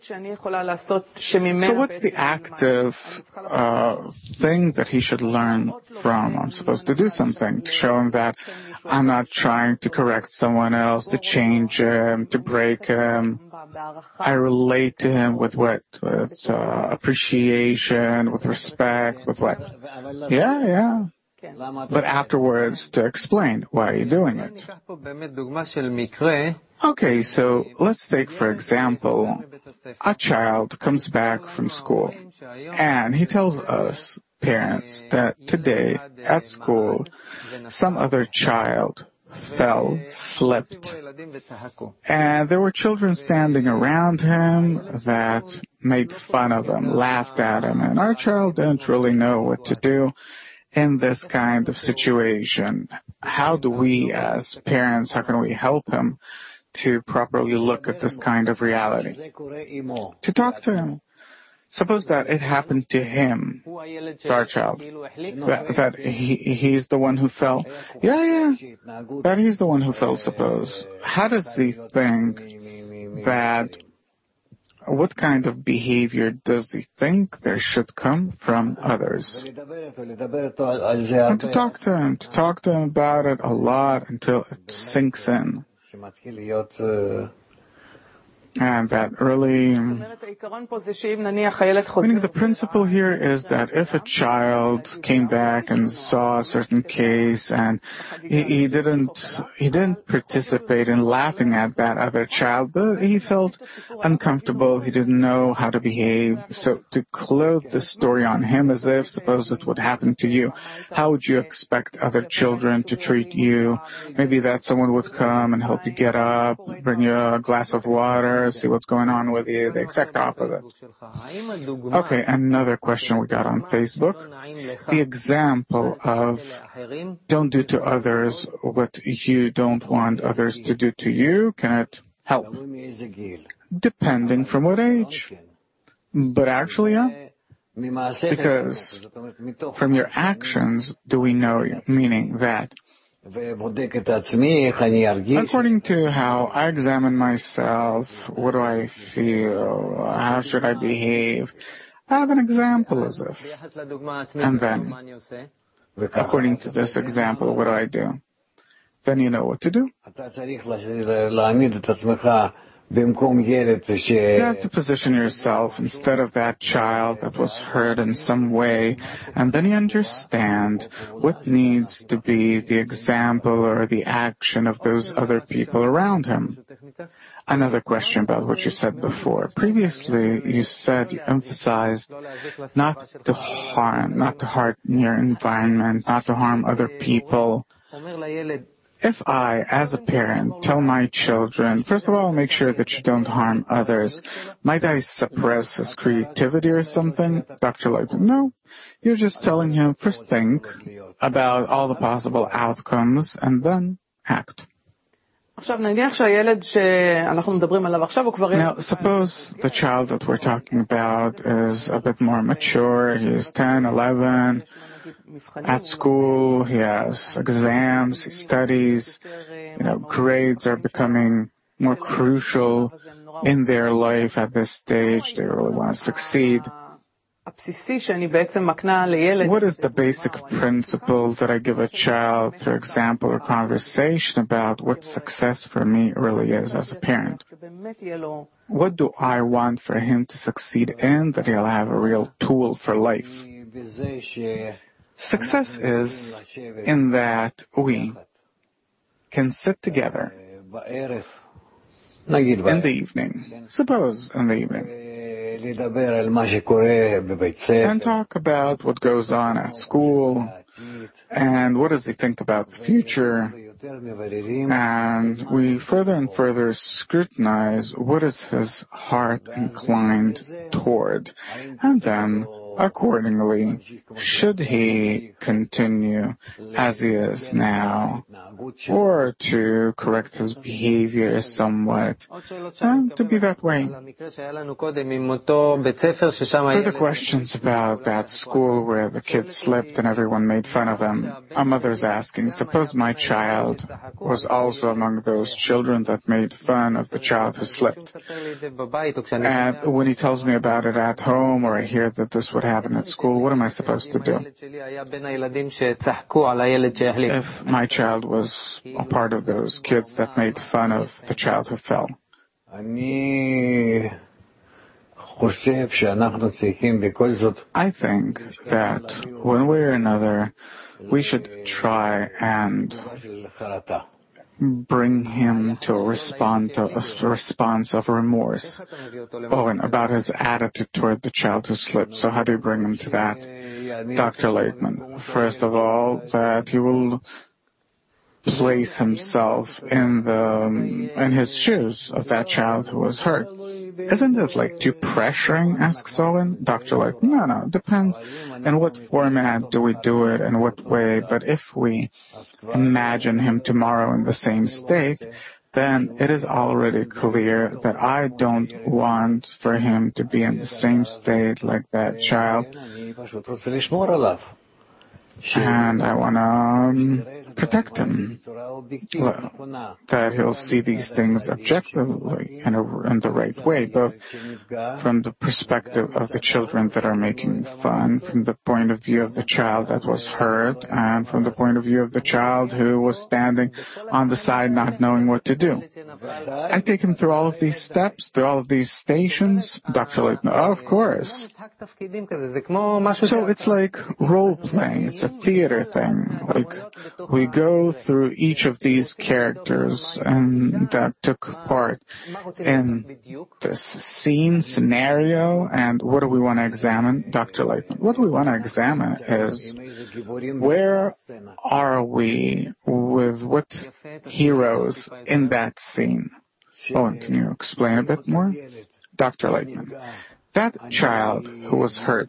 So what's the active uh, thing that he should learn from? I'm supposed to do something to show him that I'm not trying to correct someone else, to change him, to break him. I relate to him with what? With uh, appreciation, with respect, with what? Yeah, yeah. But afterwards to explain why are you doing it. Okay, so let's take, for example, a child comes back from school and he tells us, parents, that today at school some other child fell, slipped, and there were children standing around him that made fun of him, laughed at him, and our child didn't really know what to do in this kind of situation. How do we as parents, how can we help him to properly look at this kind of reality? To talk to him. Suppose that it happened to him, to our child, that, that he, he's the one who fell. Yeah, yeah, that he's the one who fell, suppose. How does he think that, what kind of behavior does he think there should come from others? And to talk to him, to talk to him about it a lot until it sinks in. And that early, meaning the principle here is that if a child came back and saw a certain case and he, he didn't he didn't participate in laughing at that other child, but he felt uncomfortable, he didn't know how to behave, so to clothe the story on him as if suppose it would happen to you, how would you expect other children to treat you? Maybe that someone would come and help you get up, bring you a glass of water, see what's going on with you, the exact opposite. Okay, another question we got on Facebook. The example of don't do to others what you don't want others to do to you, can it help? Depending from what age. But actually, yeah. Because from your actions do we know you, meaning that according to how I examine myself, what do I feel, how should I behave, I have an example as if. And then, according to this example, what do I do? Then you know what to do. You have to position yourself instead of that child that was hurt in some way, and then you understand what needs to be the example or the action of those other people around him. Another question about what you said before. Previously, you said, you emphasized not to harm, not to harm your environment, not to harm other people. If I, as a parent, tell my children, first of all, make sure that you don't harm others, might I suppress his creativity or something? Doctor Leibman, no. You're just telling him, first think about all the possible outcomes and then act. Now, suppose the child that we're talking about is a bit more mature, he is ten, eleven, at school, he has exams, he studies, you know, grades are becoming more crucial in their life at this stage, they really want to succeed. What is the basic principle that I give a child through example or conversation about what success for me really is as a parent? What do I want for him to succeed in, that he'll have a real tool for life? Success is in that we can sit together in the evening, suppose in the evening, and talk about what goes on at school and what does he think about the future, and we further and further scrutinize what is his heart inclined toward, and then accordingly, should he continue as he is now, or to correct his behavior somewhat, and to be that way. Further questions about that school where the kid slipped and everyone made fun of him. A mother's asking, suppose my child was also among those children that made fun of the child who slipped. And when he tells me about it at home, or I hear that this would happen at school, what am I supposed to do? If my child was a part of those kids that made fun of the child who fell. I think that one way or another, we should try and bring him to a response, to a response of remorse. Oh, and about his attitude toward the child who slipped. So how do you bring him to that? Doctor Leitman, first of all, that he will place himself in the in his shoes of that child who was hurt. Isn't it like too pressuring, asks Owen? Doctor Leitman, no, no, it depends in what format do we do it, in what way, but if we imagine him tomorrow in the same state, then it is already clear that I don't want for him to be in the same state like that child. And I want to um, protect him, that he'll see these things objectively in, a, in the right way, both from the perspective of the children that are making fun, from the point of view of the child that was hurt, and from the point of view of the child who was standing on the side not knowing what to do. I take him through all of these steps, through all of these stations. Doctor Leitner, of course. So it's like role-playing. It's a theater thing. Like we go through each of these characters and that took part in this scene, scenario, and what do we want to examine, Doctor Leitner? What we want to examine is where are we with what heroes in that scene? Owen, can you explain a bit more? Doctor Leitner, that child who was hurt,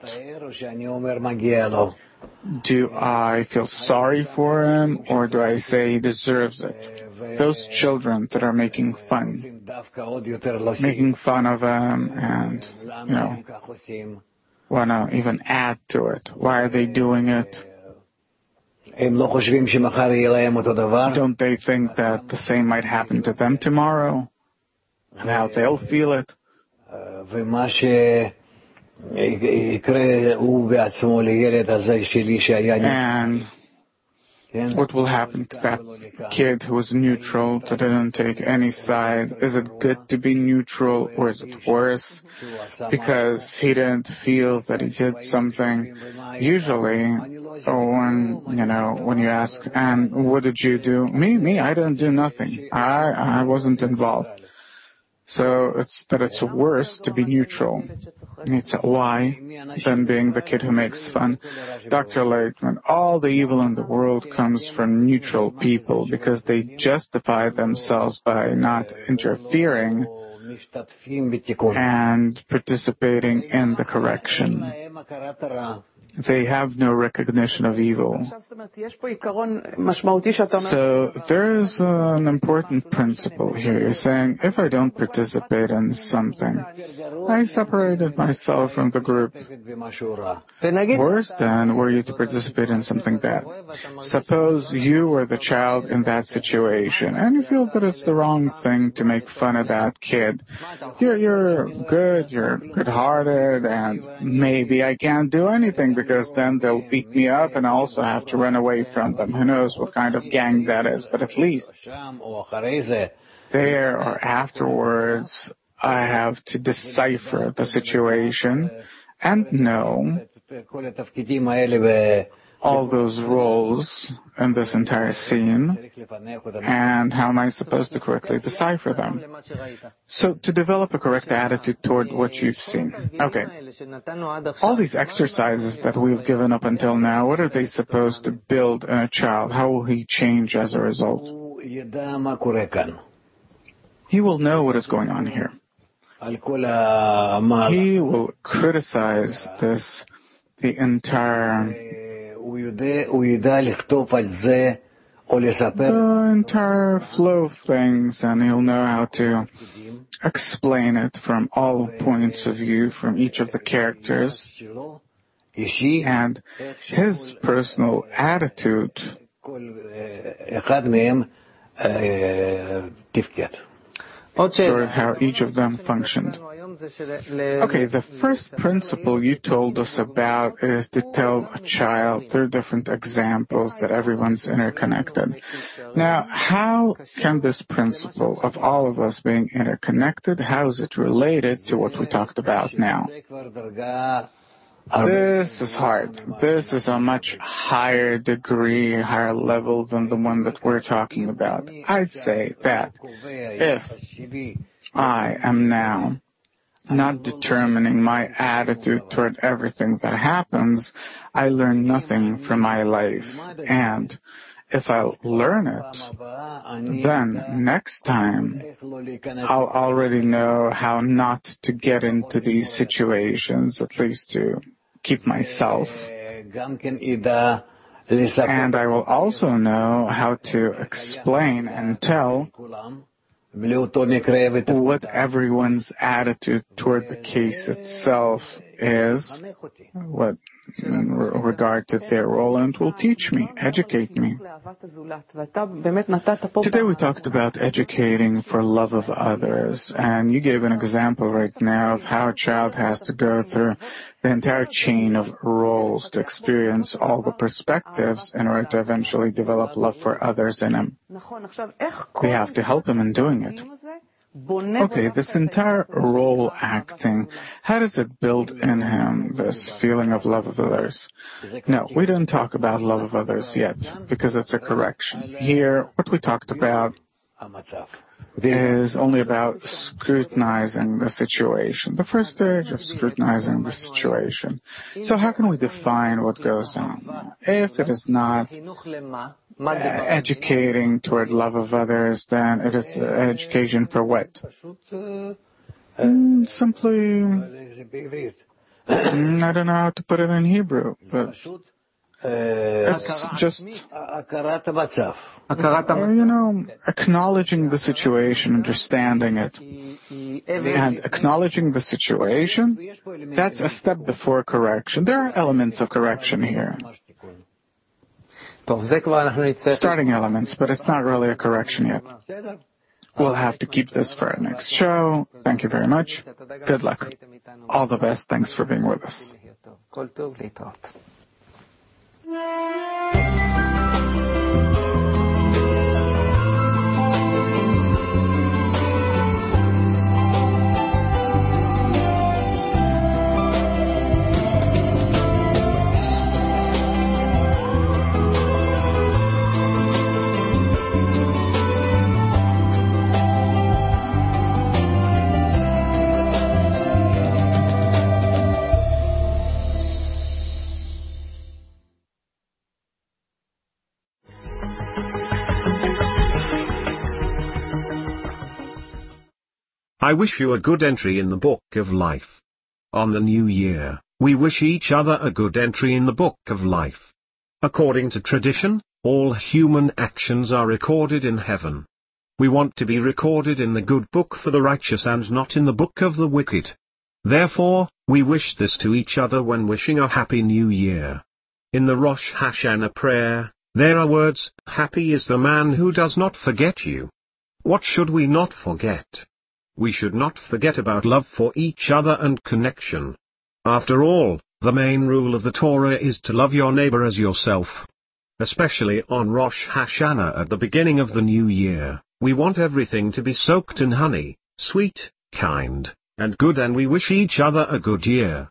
do I feel sorry for him or do I say he deserves it? Those children that are making fun, making fun of him and, you know, want to even add to it. Why are they doing it? Don't they think that the same might happen to them tomorrow? And how they'll feel it? And what will happen to that kid who was neutral, that didn't take any side? Is it good to be neutral or is it worse because he didn't feel that he did something? Usually, when, you know, when you ask, and what did you do? Me, me, I didn't do nothing. I, I wasn't involved. So it's that it's worse to be neutral. It's why than being the kid who makes fun. Doctor Leitner, all the evil in the world comes from neutral people because they justify themselves by not interfering and participating in the correction. They have no recognition of evil. So there is an important principle here. You're saying, if I don't participate in something, I separated myself from the group. Worse than were you to participate in something bad. Suppose you were the child in that situation, and you feel that it's the wrong thing to make fun of that kid. You're, you're good, you're good-hearted, and maybe I can't do anything because then they'll beat me up and I also have to run away from them. Who knows what kind of gang that is, but at least there or afterwards I have to decipher the situation and know all those roles in this entire scene, and how am I supposed to correctly decipher them? So to develop a correct attitude toward what you've seen. Okay. All these exercises that we've given up until now, what are they supposed to build in a child? How will he change as a result? He will know what is going on here. He will criticize this, the entire the entire flow of things, and he'll know how to explain it from all points of view, from each of the characters, and his personal attitude toward how each of them functioned. Okay, the first principle you told us about is to tell a child through different examples that everyone's interconnected. Now, how can this principle of all of us being interconnected, how is it related to what we talked about now? This is hard. This is a much higher degree, higher level than the one that we're talking about. I'd say that if I am now not determining my attitude toward everything that happens, I learn nothing from my life. And if I learn it, then next time I'll already know how not to get into these situations, at least to keep myself. And I will also know how to explain and tell what everyone's attitude toward the case itself is what in regard to their role, and will teach me, educate me. Today we talked about educating for love of others, and you gave an example right now of how a child has to go through the entire chain of roles to experience all the perspectives in order to eventually develop love for others in him. We have to help him in doing it. Okay, this entire role acting, how does it build in him this feeling of love of others? No, we didn't talk about love of others yet, because it's a correction. Here, what we talked about is only about scrutinizing the situation, the first stage of scrutinizing the situation. So how can we define what goes on? If it is not uh, educating toward love of others, then it is uh, education for what? Mm, simply, mm, I don't know how to put it in Hebrew, but it's just, uh, you know, acknowledging the situation, understanding it. And acknowledging the situation, that's a step before correction. There are elements of correction here. Starting elements, but it's not really a correction yet. We'll have to keep this for our next show. Thank you very much. Good luck. All the best. Thanks for being with us. I wish you a good entry in the book of life. On the new year, we wish each other a good entry in the book of life. According to tradition, all human actions are recorded in heaven. We want to be recorded in the good book for the righteous and not in the book of the wicked. Therefore, we wish this to each other when wishing a happy new year. In the Rosh Hashanah prayer, there are words, "Happy is the man who does not forget you." What should we not forget? We should not forget about love for each other and connection. After all, the main rule of the Torah is to love your neighbor as yourself. Especially on Rosh Hashanah at the beginning of the new year, we want everything to be soaked in honey, sweet, kind, and good, and we wish each other a good year.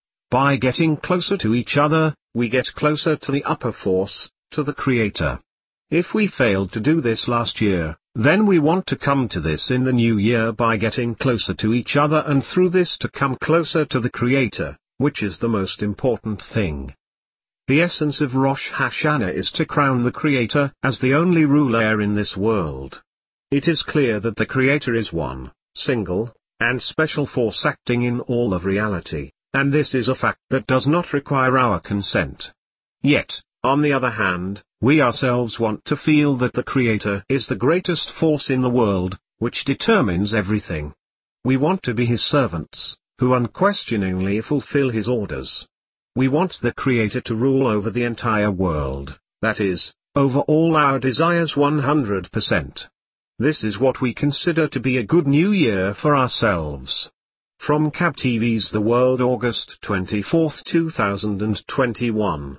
By getting closer to each other, we get closer to the upper force, to the Creator. If we failed to do this last year, then we want to come to this in the new year by getting closer to each other, and through this to come closer to the Creator, which is the most important thing. The essence of Rosh Hashanah is to crown the Creator as the only ruler in this world. It is clear that the Creator is one, single, and special force acting in all of reality, and this is a fact that does not require our consent. Yet, on the other hand, we ourselves want to feel that the Creator is the greatest force in the world, which determines everything. We want to be His servants, who unquestioningly fulfill His orders. We want the Creator to rule over the entire world, that is, over all our desires one hundred percent. This is what we consider to be a good new year for ourselves. From C A B T V's The World, August twenty-fourth, two thousand twenty-one.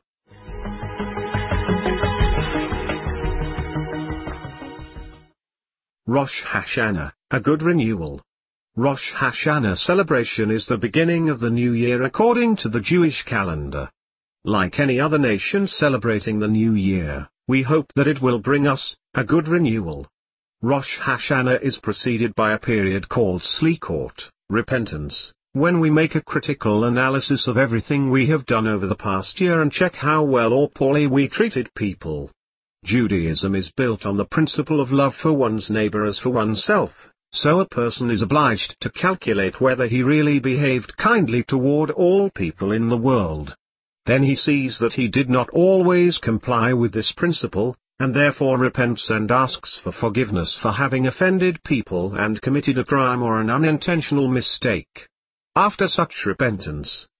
Rosh Hashanah, a good renewal. Rosh Hashanah celebration is the beginning of the new year according to the Jewish calendar. Like any other nation celebrating the new year, we hope that it will bring us a good renewal. Rosh Hashanah is preceded by a period called Slichot, repentance, when we make a critical analysis of everything we have done over the past year and check how well or poorly we treated people. Judaism is built on the principle of love for one's neighbor as for oneself, so a person is obliged to calculate whether he really behaved kindly toward all people in the world. Then he sees that he did not always comply with this principle, and therefore repents and asks for forgiveness for having offended people and committed a crime or an unintentional mistake. After such repentance,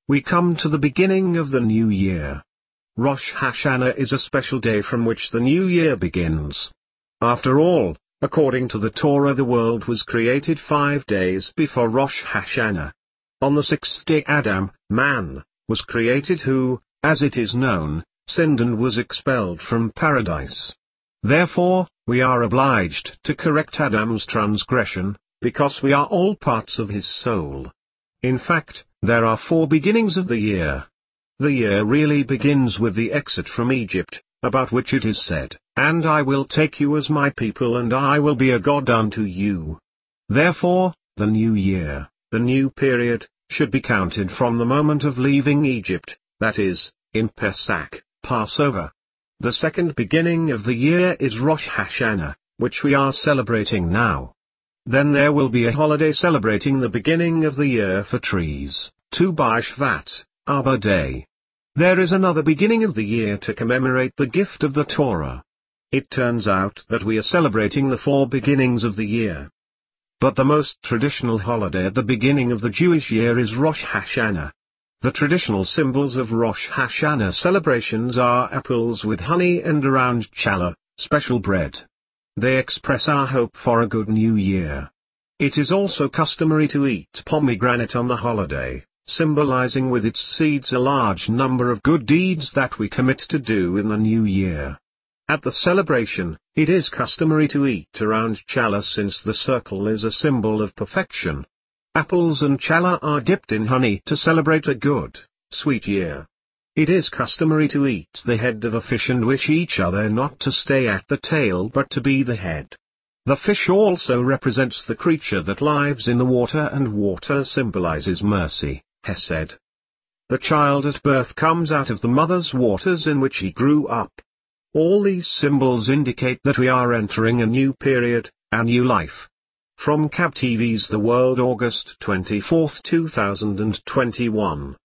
we come to the beginning of the new year. Rosh Hashanah is a special day from which the new year begins. After all, according to the Torah, the world was created five days before Rosh Hashanah. On the sixth day Adam, man, was created who, as it is known, sinned and was expelled from paradise. Therefore, we are obliged to correct Adam's transgression, because we are all parts of his soul. In fact, there are four beginnings of the year. The year really begins with the exit from Egypt, about which it is said, "And I will take you as my people and I will be a God unto you." Therefore, the new year, the new period, should be counted from the moment of leaving Egypt, that is, in Pesach, Passover. The second beginning of the year is Rosh Hashanah, which we are celebrating now. Then there will be a holiday celebrating the beginning of the year for trees, Tu B'Shvat, Arbor Day. There is another beginning of the year to commemorate the gift of the Torah. It turns out that we are celebrating the four beginnings of the year. But the most traditional holiday at the beginning of the Jewish year is Rosh Hashanah. The traditional symbols of Rosh Hashanah celebrations are apples with honey and a round challah, special bread. They express our hope for a good new year. It is also customary to eat pomegranate on the holiday, symbolizing with its seeds a large number of good deeds that we commit to do in the new year. At the celebration, it is customary to eat a round challah since the circle is a symbol of perfection. Apples and challah are dipped in honey to celebrate a good, sweet year. It is customary to eat the head of a fish and wish each other not to stay at the tail but to be the head. The fish also represents the creature that lives in the water, and water symbolizes mercy, Hesed. The child at birth comes out of the mother's waters in which he grew up. All these symbols indicate that we are entering a new period, a new life. From C A B T V's The World, August twenty-fourth, two thousand twenty-one.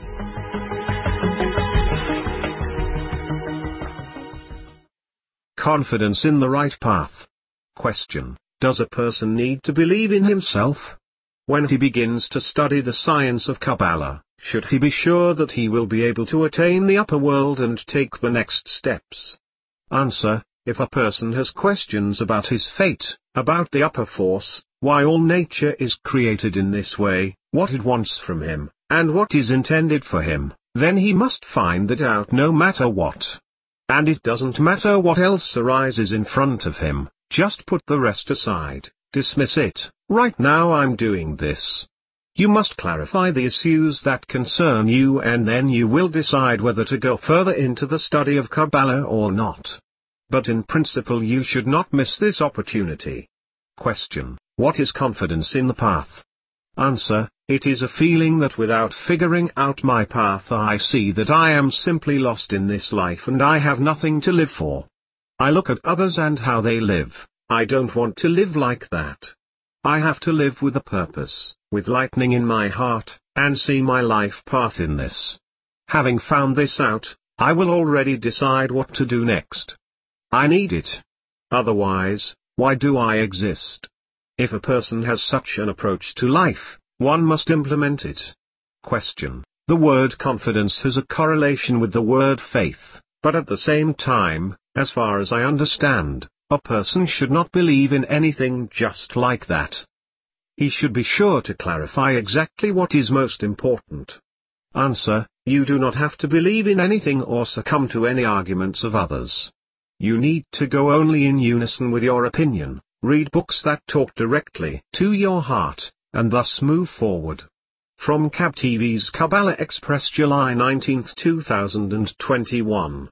Confidence in the right path. Question: does a person need to believe in himself? When he begins to study the science of Kabbalah, should he be sure that he will be able to attain the upper world and take the next steps? Answer: if a person has questions about his fate, about the upper force, why all nature is created in this way, what it wants from him, and what is intended for him, then he must find that out no matter what. And it doesn't matter what else arises in front of him, just put the rest aside, dismiss it. Right now I'm doing this. You must clarify the issues that concern you, and then you will decide whether to go further into the study of Kabbalah or not. But in principle you should not miss this opportunity. Question: what is confidence in the path? Answer: it is a feeling that without figuring out my path I see that I am simply lost in this life and I have nothing to live for. I look at others and how they live. I don't want to live like that. I have to live with a purpose, with lightning in my heart, and see my life path in this. Having found this out, I will already decide what to do next. I need it. Otherwise, why do I exist? If a person has such an approach to life, one must implement it. Question: the word confidence has a correlation with the word faith, but at the same time, as far as I understand, a person should not believe in anything just like that. He should be sure to clarify exactly what is most important. Answer: you do not have to believe in anything or succumb to any arguments of others. You need to go only in unison with your opinion, read books that talk directly to your heart, and thus move forward. From C A B T V's Kabbalah Express, July nineteenth, two thousand twenty-one.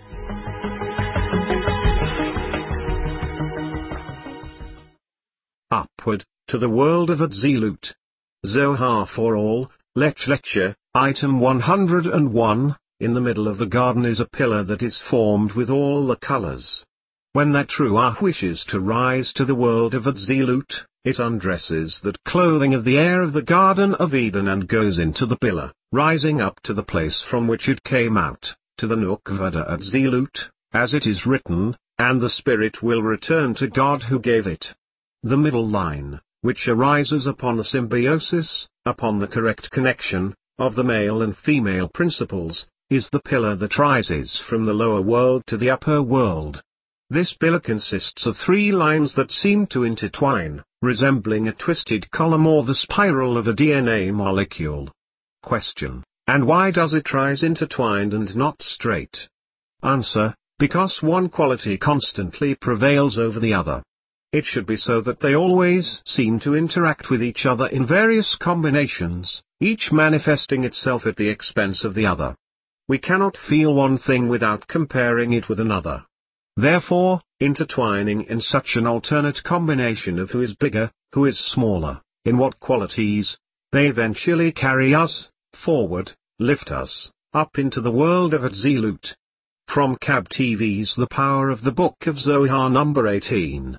Upward, to the world of Atzilut. Zohar for All, Lech Lecture, Item one hundred one. In the middle of the garden is a pillar that is formed with all the colors. When that Ruach wishes to rise to the world of Atzilut, it undresses that clothing of the air of the Garden of Eden and goes into the pillar, rising up to the place from which it came out, to the Nukvada Atzilut, as it is written, and the spirit will return to God who gave it. The middle line, which arises upon the symbiosis, upon the correct connection, of the male and female principles, is the pillar that rises from the lower world to the upper world. This pillar consists of three lines that seem to intertwine, resembling a twisted column or the spiral of a D N A molecule. Question: and why does it rise intertwined and not straight? Answer: because one quality constantly prevails over the other. It should be so that they always seem to interact with each other in various combinations, each manifesting itself at the expense of the other. We cannot feel one thing without comparing it with another. Therefore, intertwining in such an alternate combination of who is bigger, who is smaller, in what qualities, they eventually carry us forward, lift us up into the world of Atzilut. From C A B T V's The Power of the Book of Zohar number eighteen.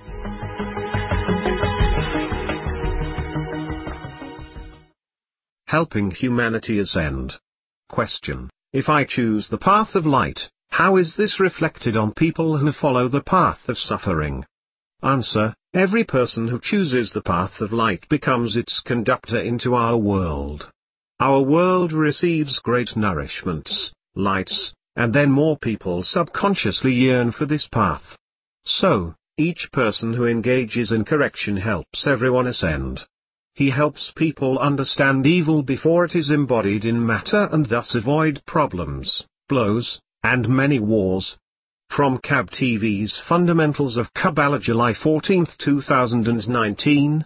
Helping humanity ascend. Question: if I choose the path of light, how is this reflected on people who follow the path of suffering? Answer: every person who chooses the path of light becomes its conductor into our world. Our world receives great nourishments, lights, and then more people subconsciously yearn for this path. So, each person who engages in correction helps everyone ascend. He helps people understand evil before it is embodied in matter and thus avoid problems, blows, and many wars. From C A B T V's Fundamentals of Kabbalah, July fourteenth two thousand nineteen.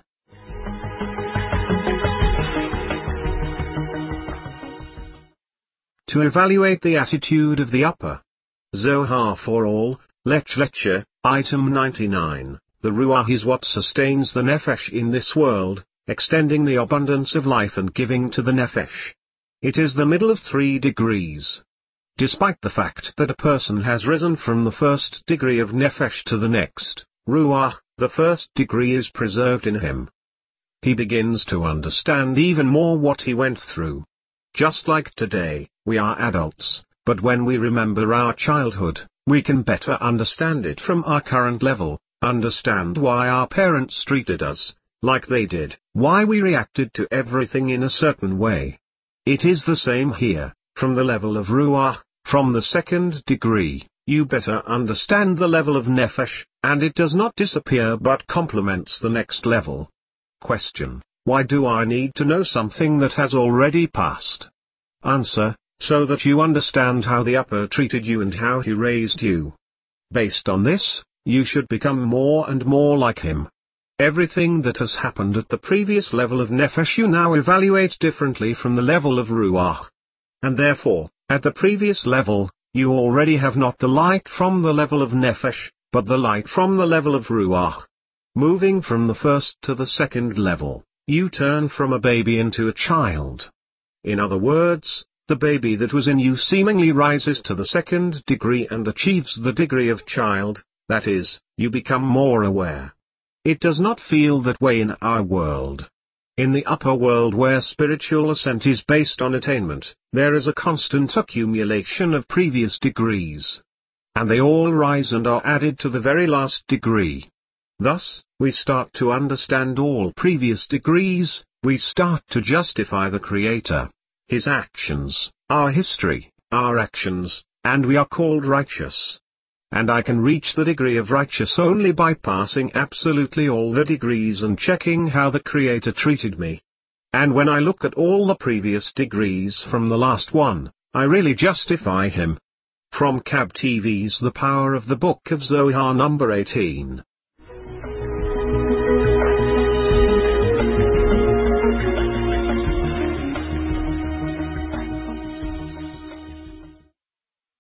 To evaluate the attitude of the upper Zohar for all, Lech Lecture, item ninety-nine, the Ruach is what sustains the Nefesh in this world, extending the abundance of life and giving to the Nefesh. It is the middle of three degrees. Despite the fact that a person has risen from the first degree of Nefesh to the next, Ruach, the first degree, is preserved in him. He begins to understand even more what he went through. Just like today, we are adults, but when we remember our childhood, we can better understand it from our current level, understand why our parents treated us like they did, why we reacted to everything in a certain way. It is the same here, from the level of Ruach, from the second degree, you better understand the level of Nefesh, and it does not disappear but complements the next level. Question: why do I need to know something that has already passed? Answer: so that you understand how the upper treated you and how he raised you. Based on this, you should become more and more like him. Everything that has happened at the previous level of Nefesh you now evaluate differently from the level of Ruach. And therefore, at the previous level, you already have not the light from the level of Nefesh, but the light from the level of Ruach. Moving from the first to the second level, you turn from a baby into a child. In other words, the baby that was in you seemingly rises to the second degree and achieves the degree of child, that is, you become more aware. It does not feel that way in our world. In the upper world where spiritual ascent is based on attainment, there is a constant accumulation of previous degrees. And they all rise and are added to the very last degree. Thus, we start to understand all previous degrees, we start to justify the Creator, His actions, our history, our actions, and we are called righteous. And I can reach the degree of righteous only by passing absolutely all the degrees and checking how the Creator treated me. And when I look at all the previous degrees from the last one, I really justify Him. From C A B T V's The Power of the Book of Zohar number eighteen.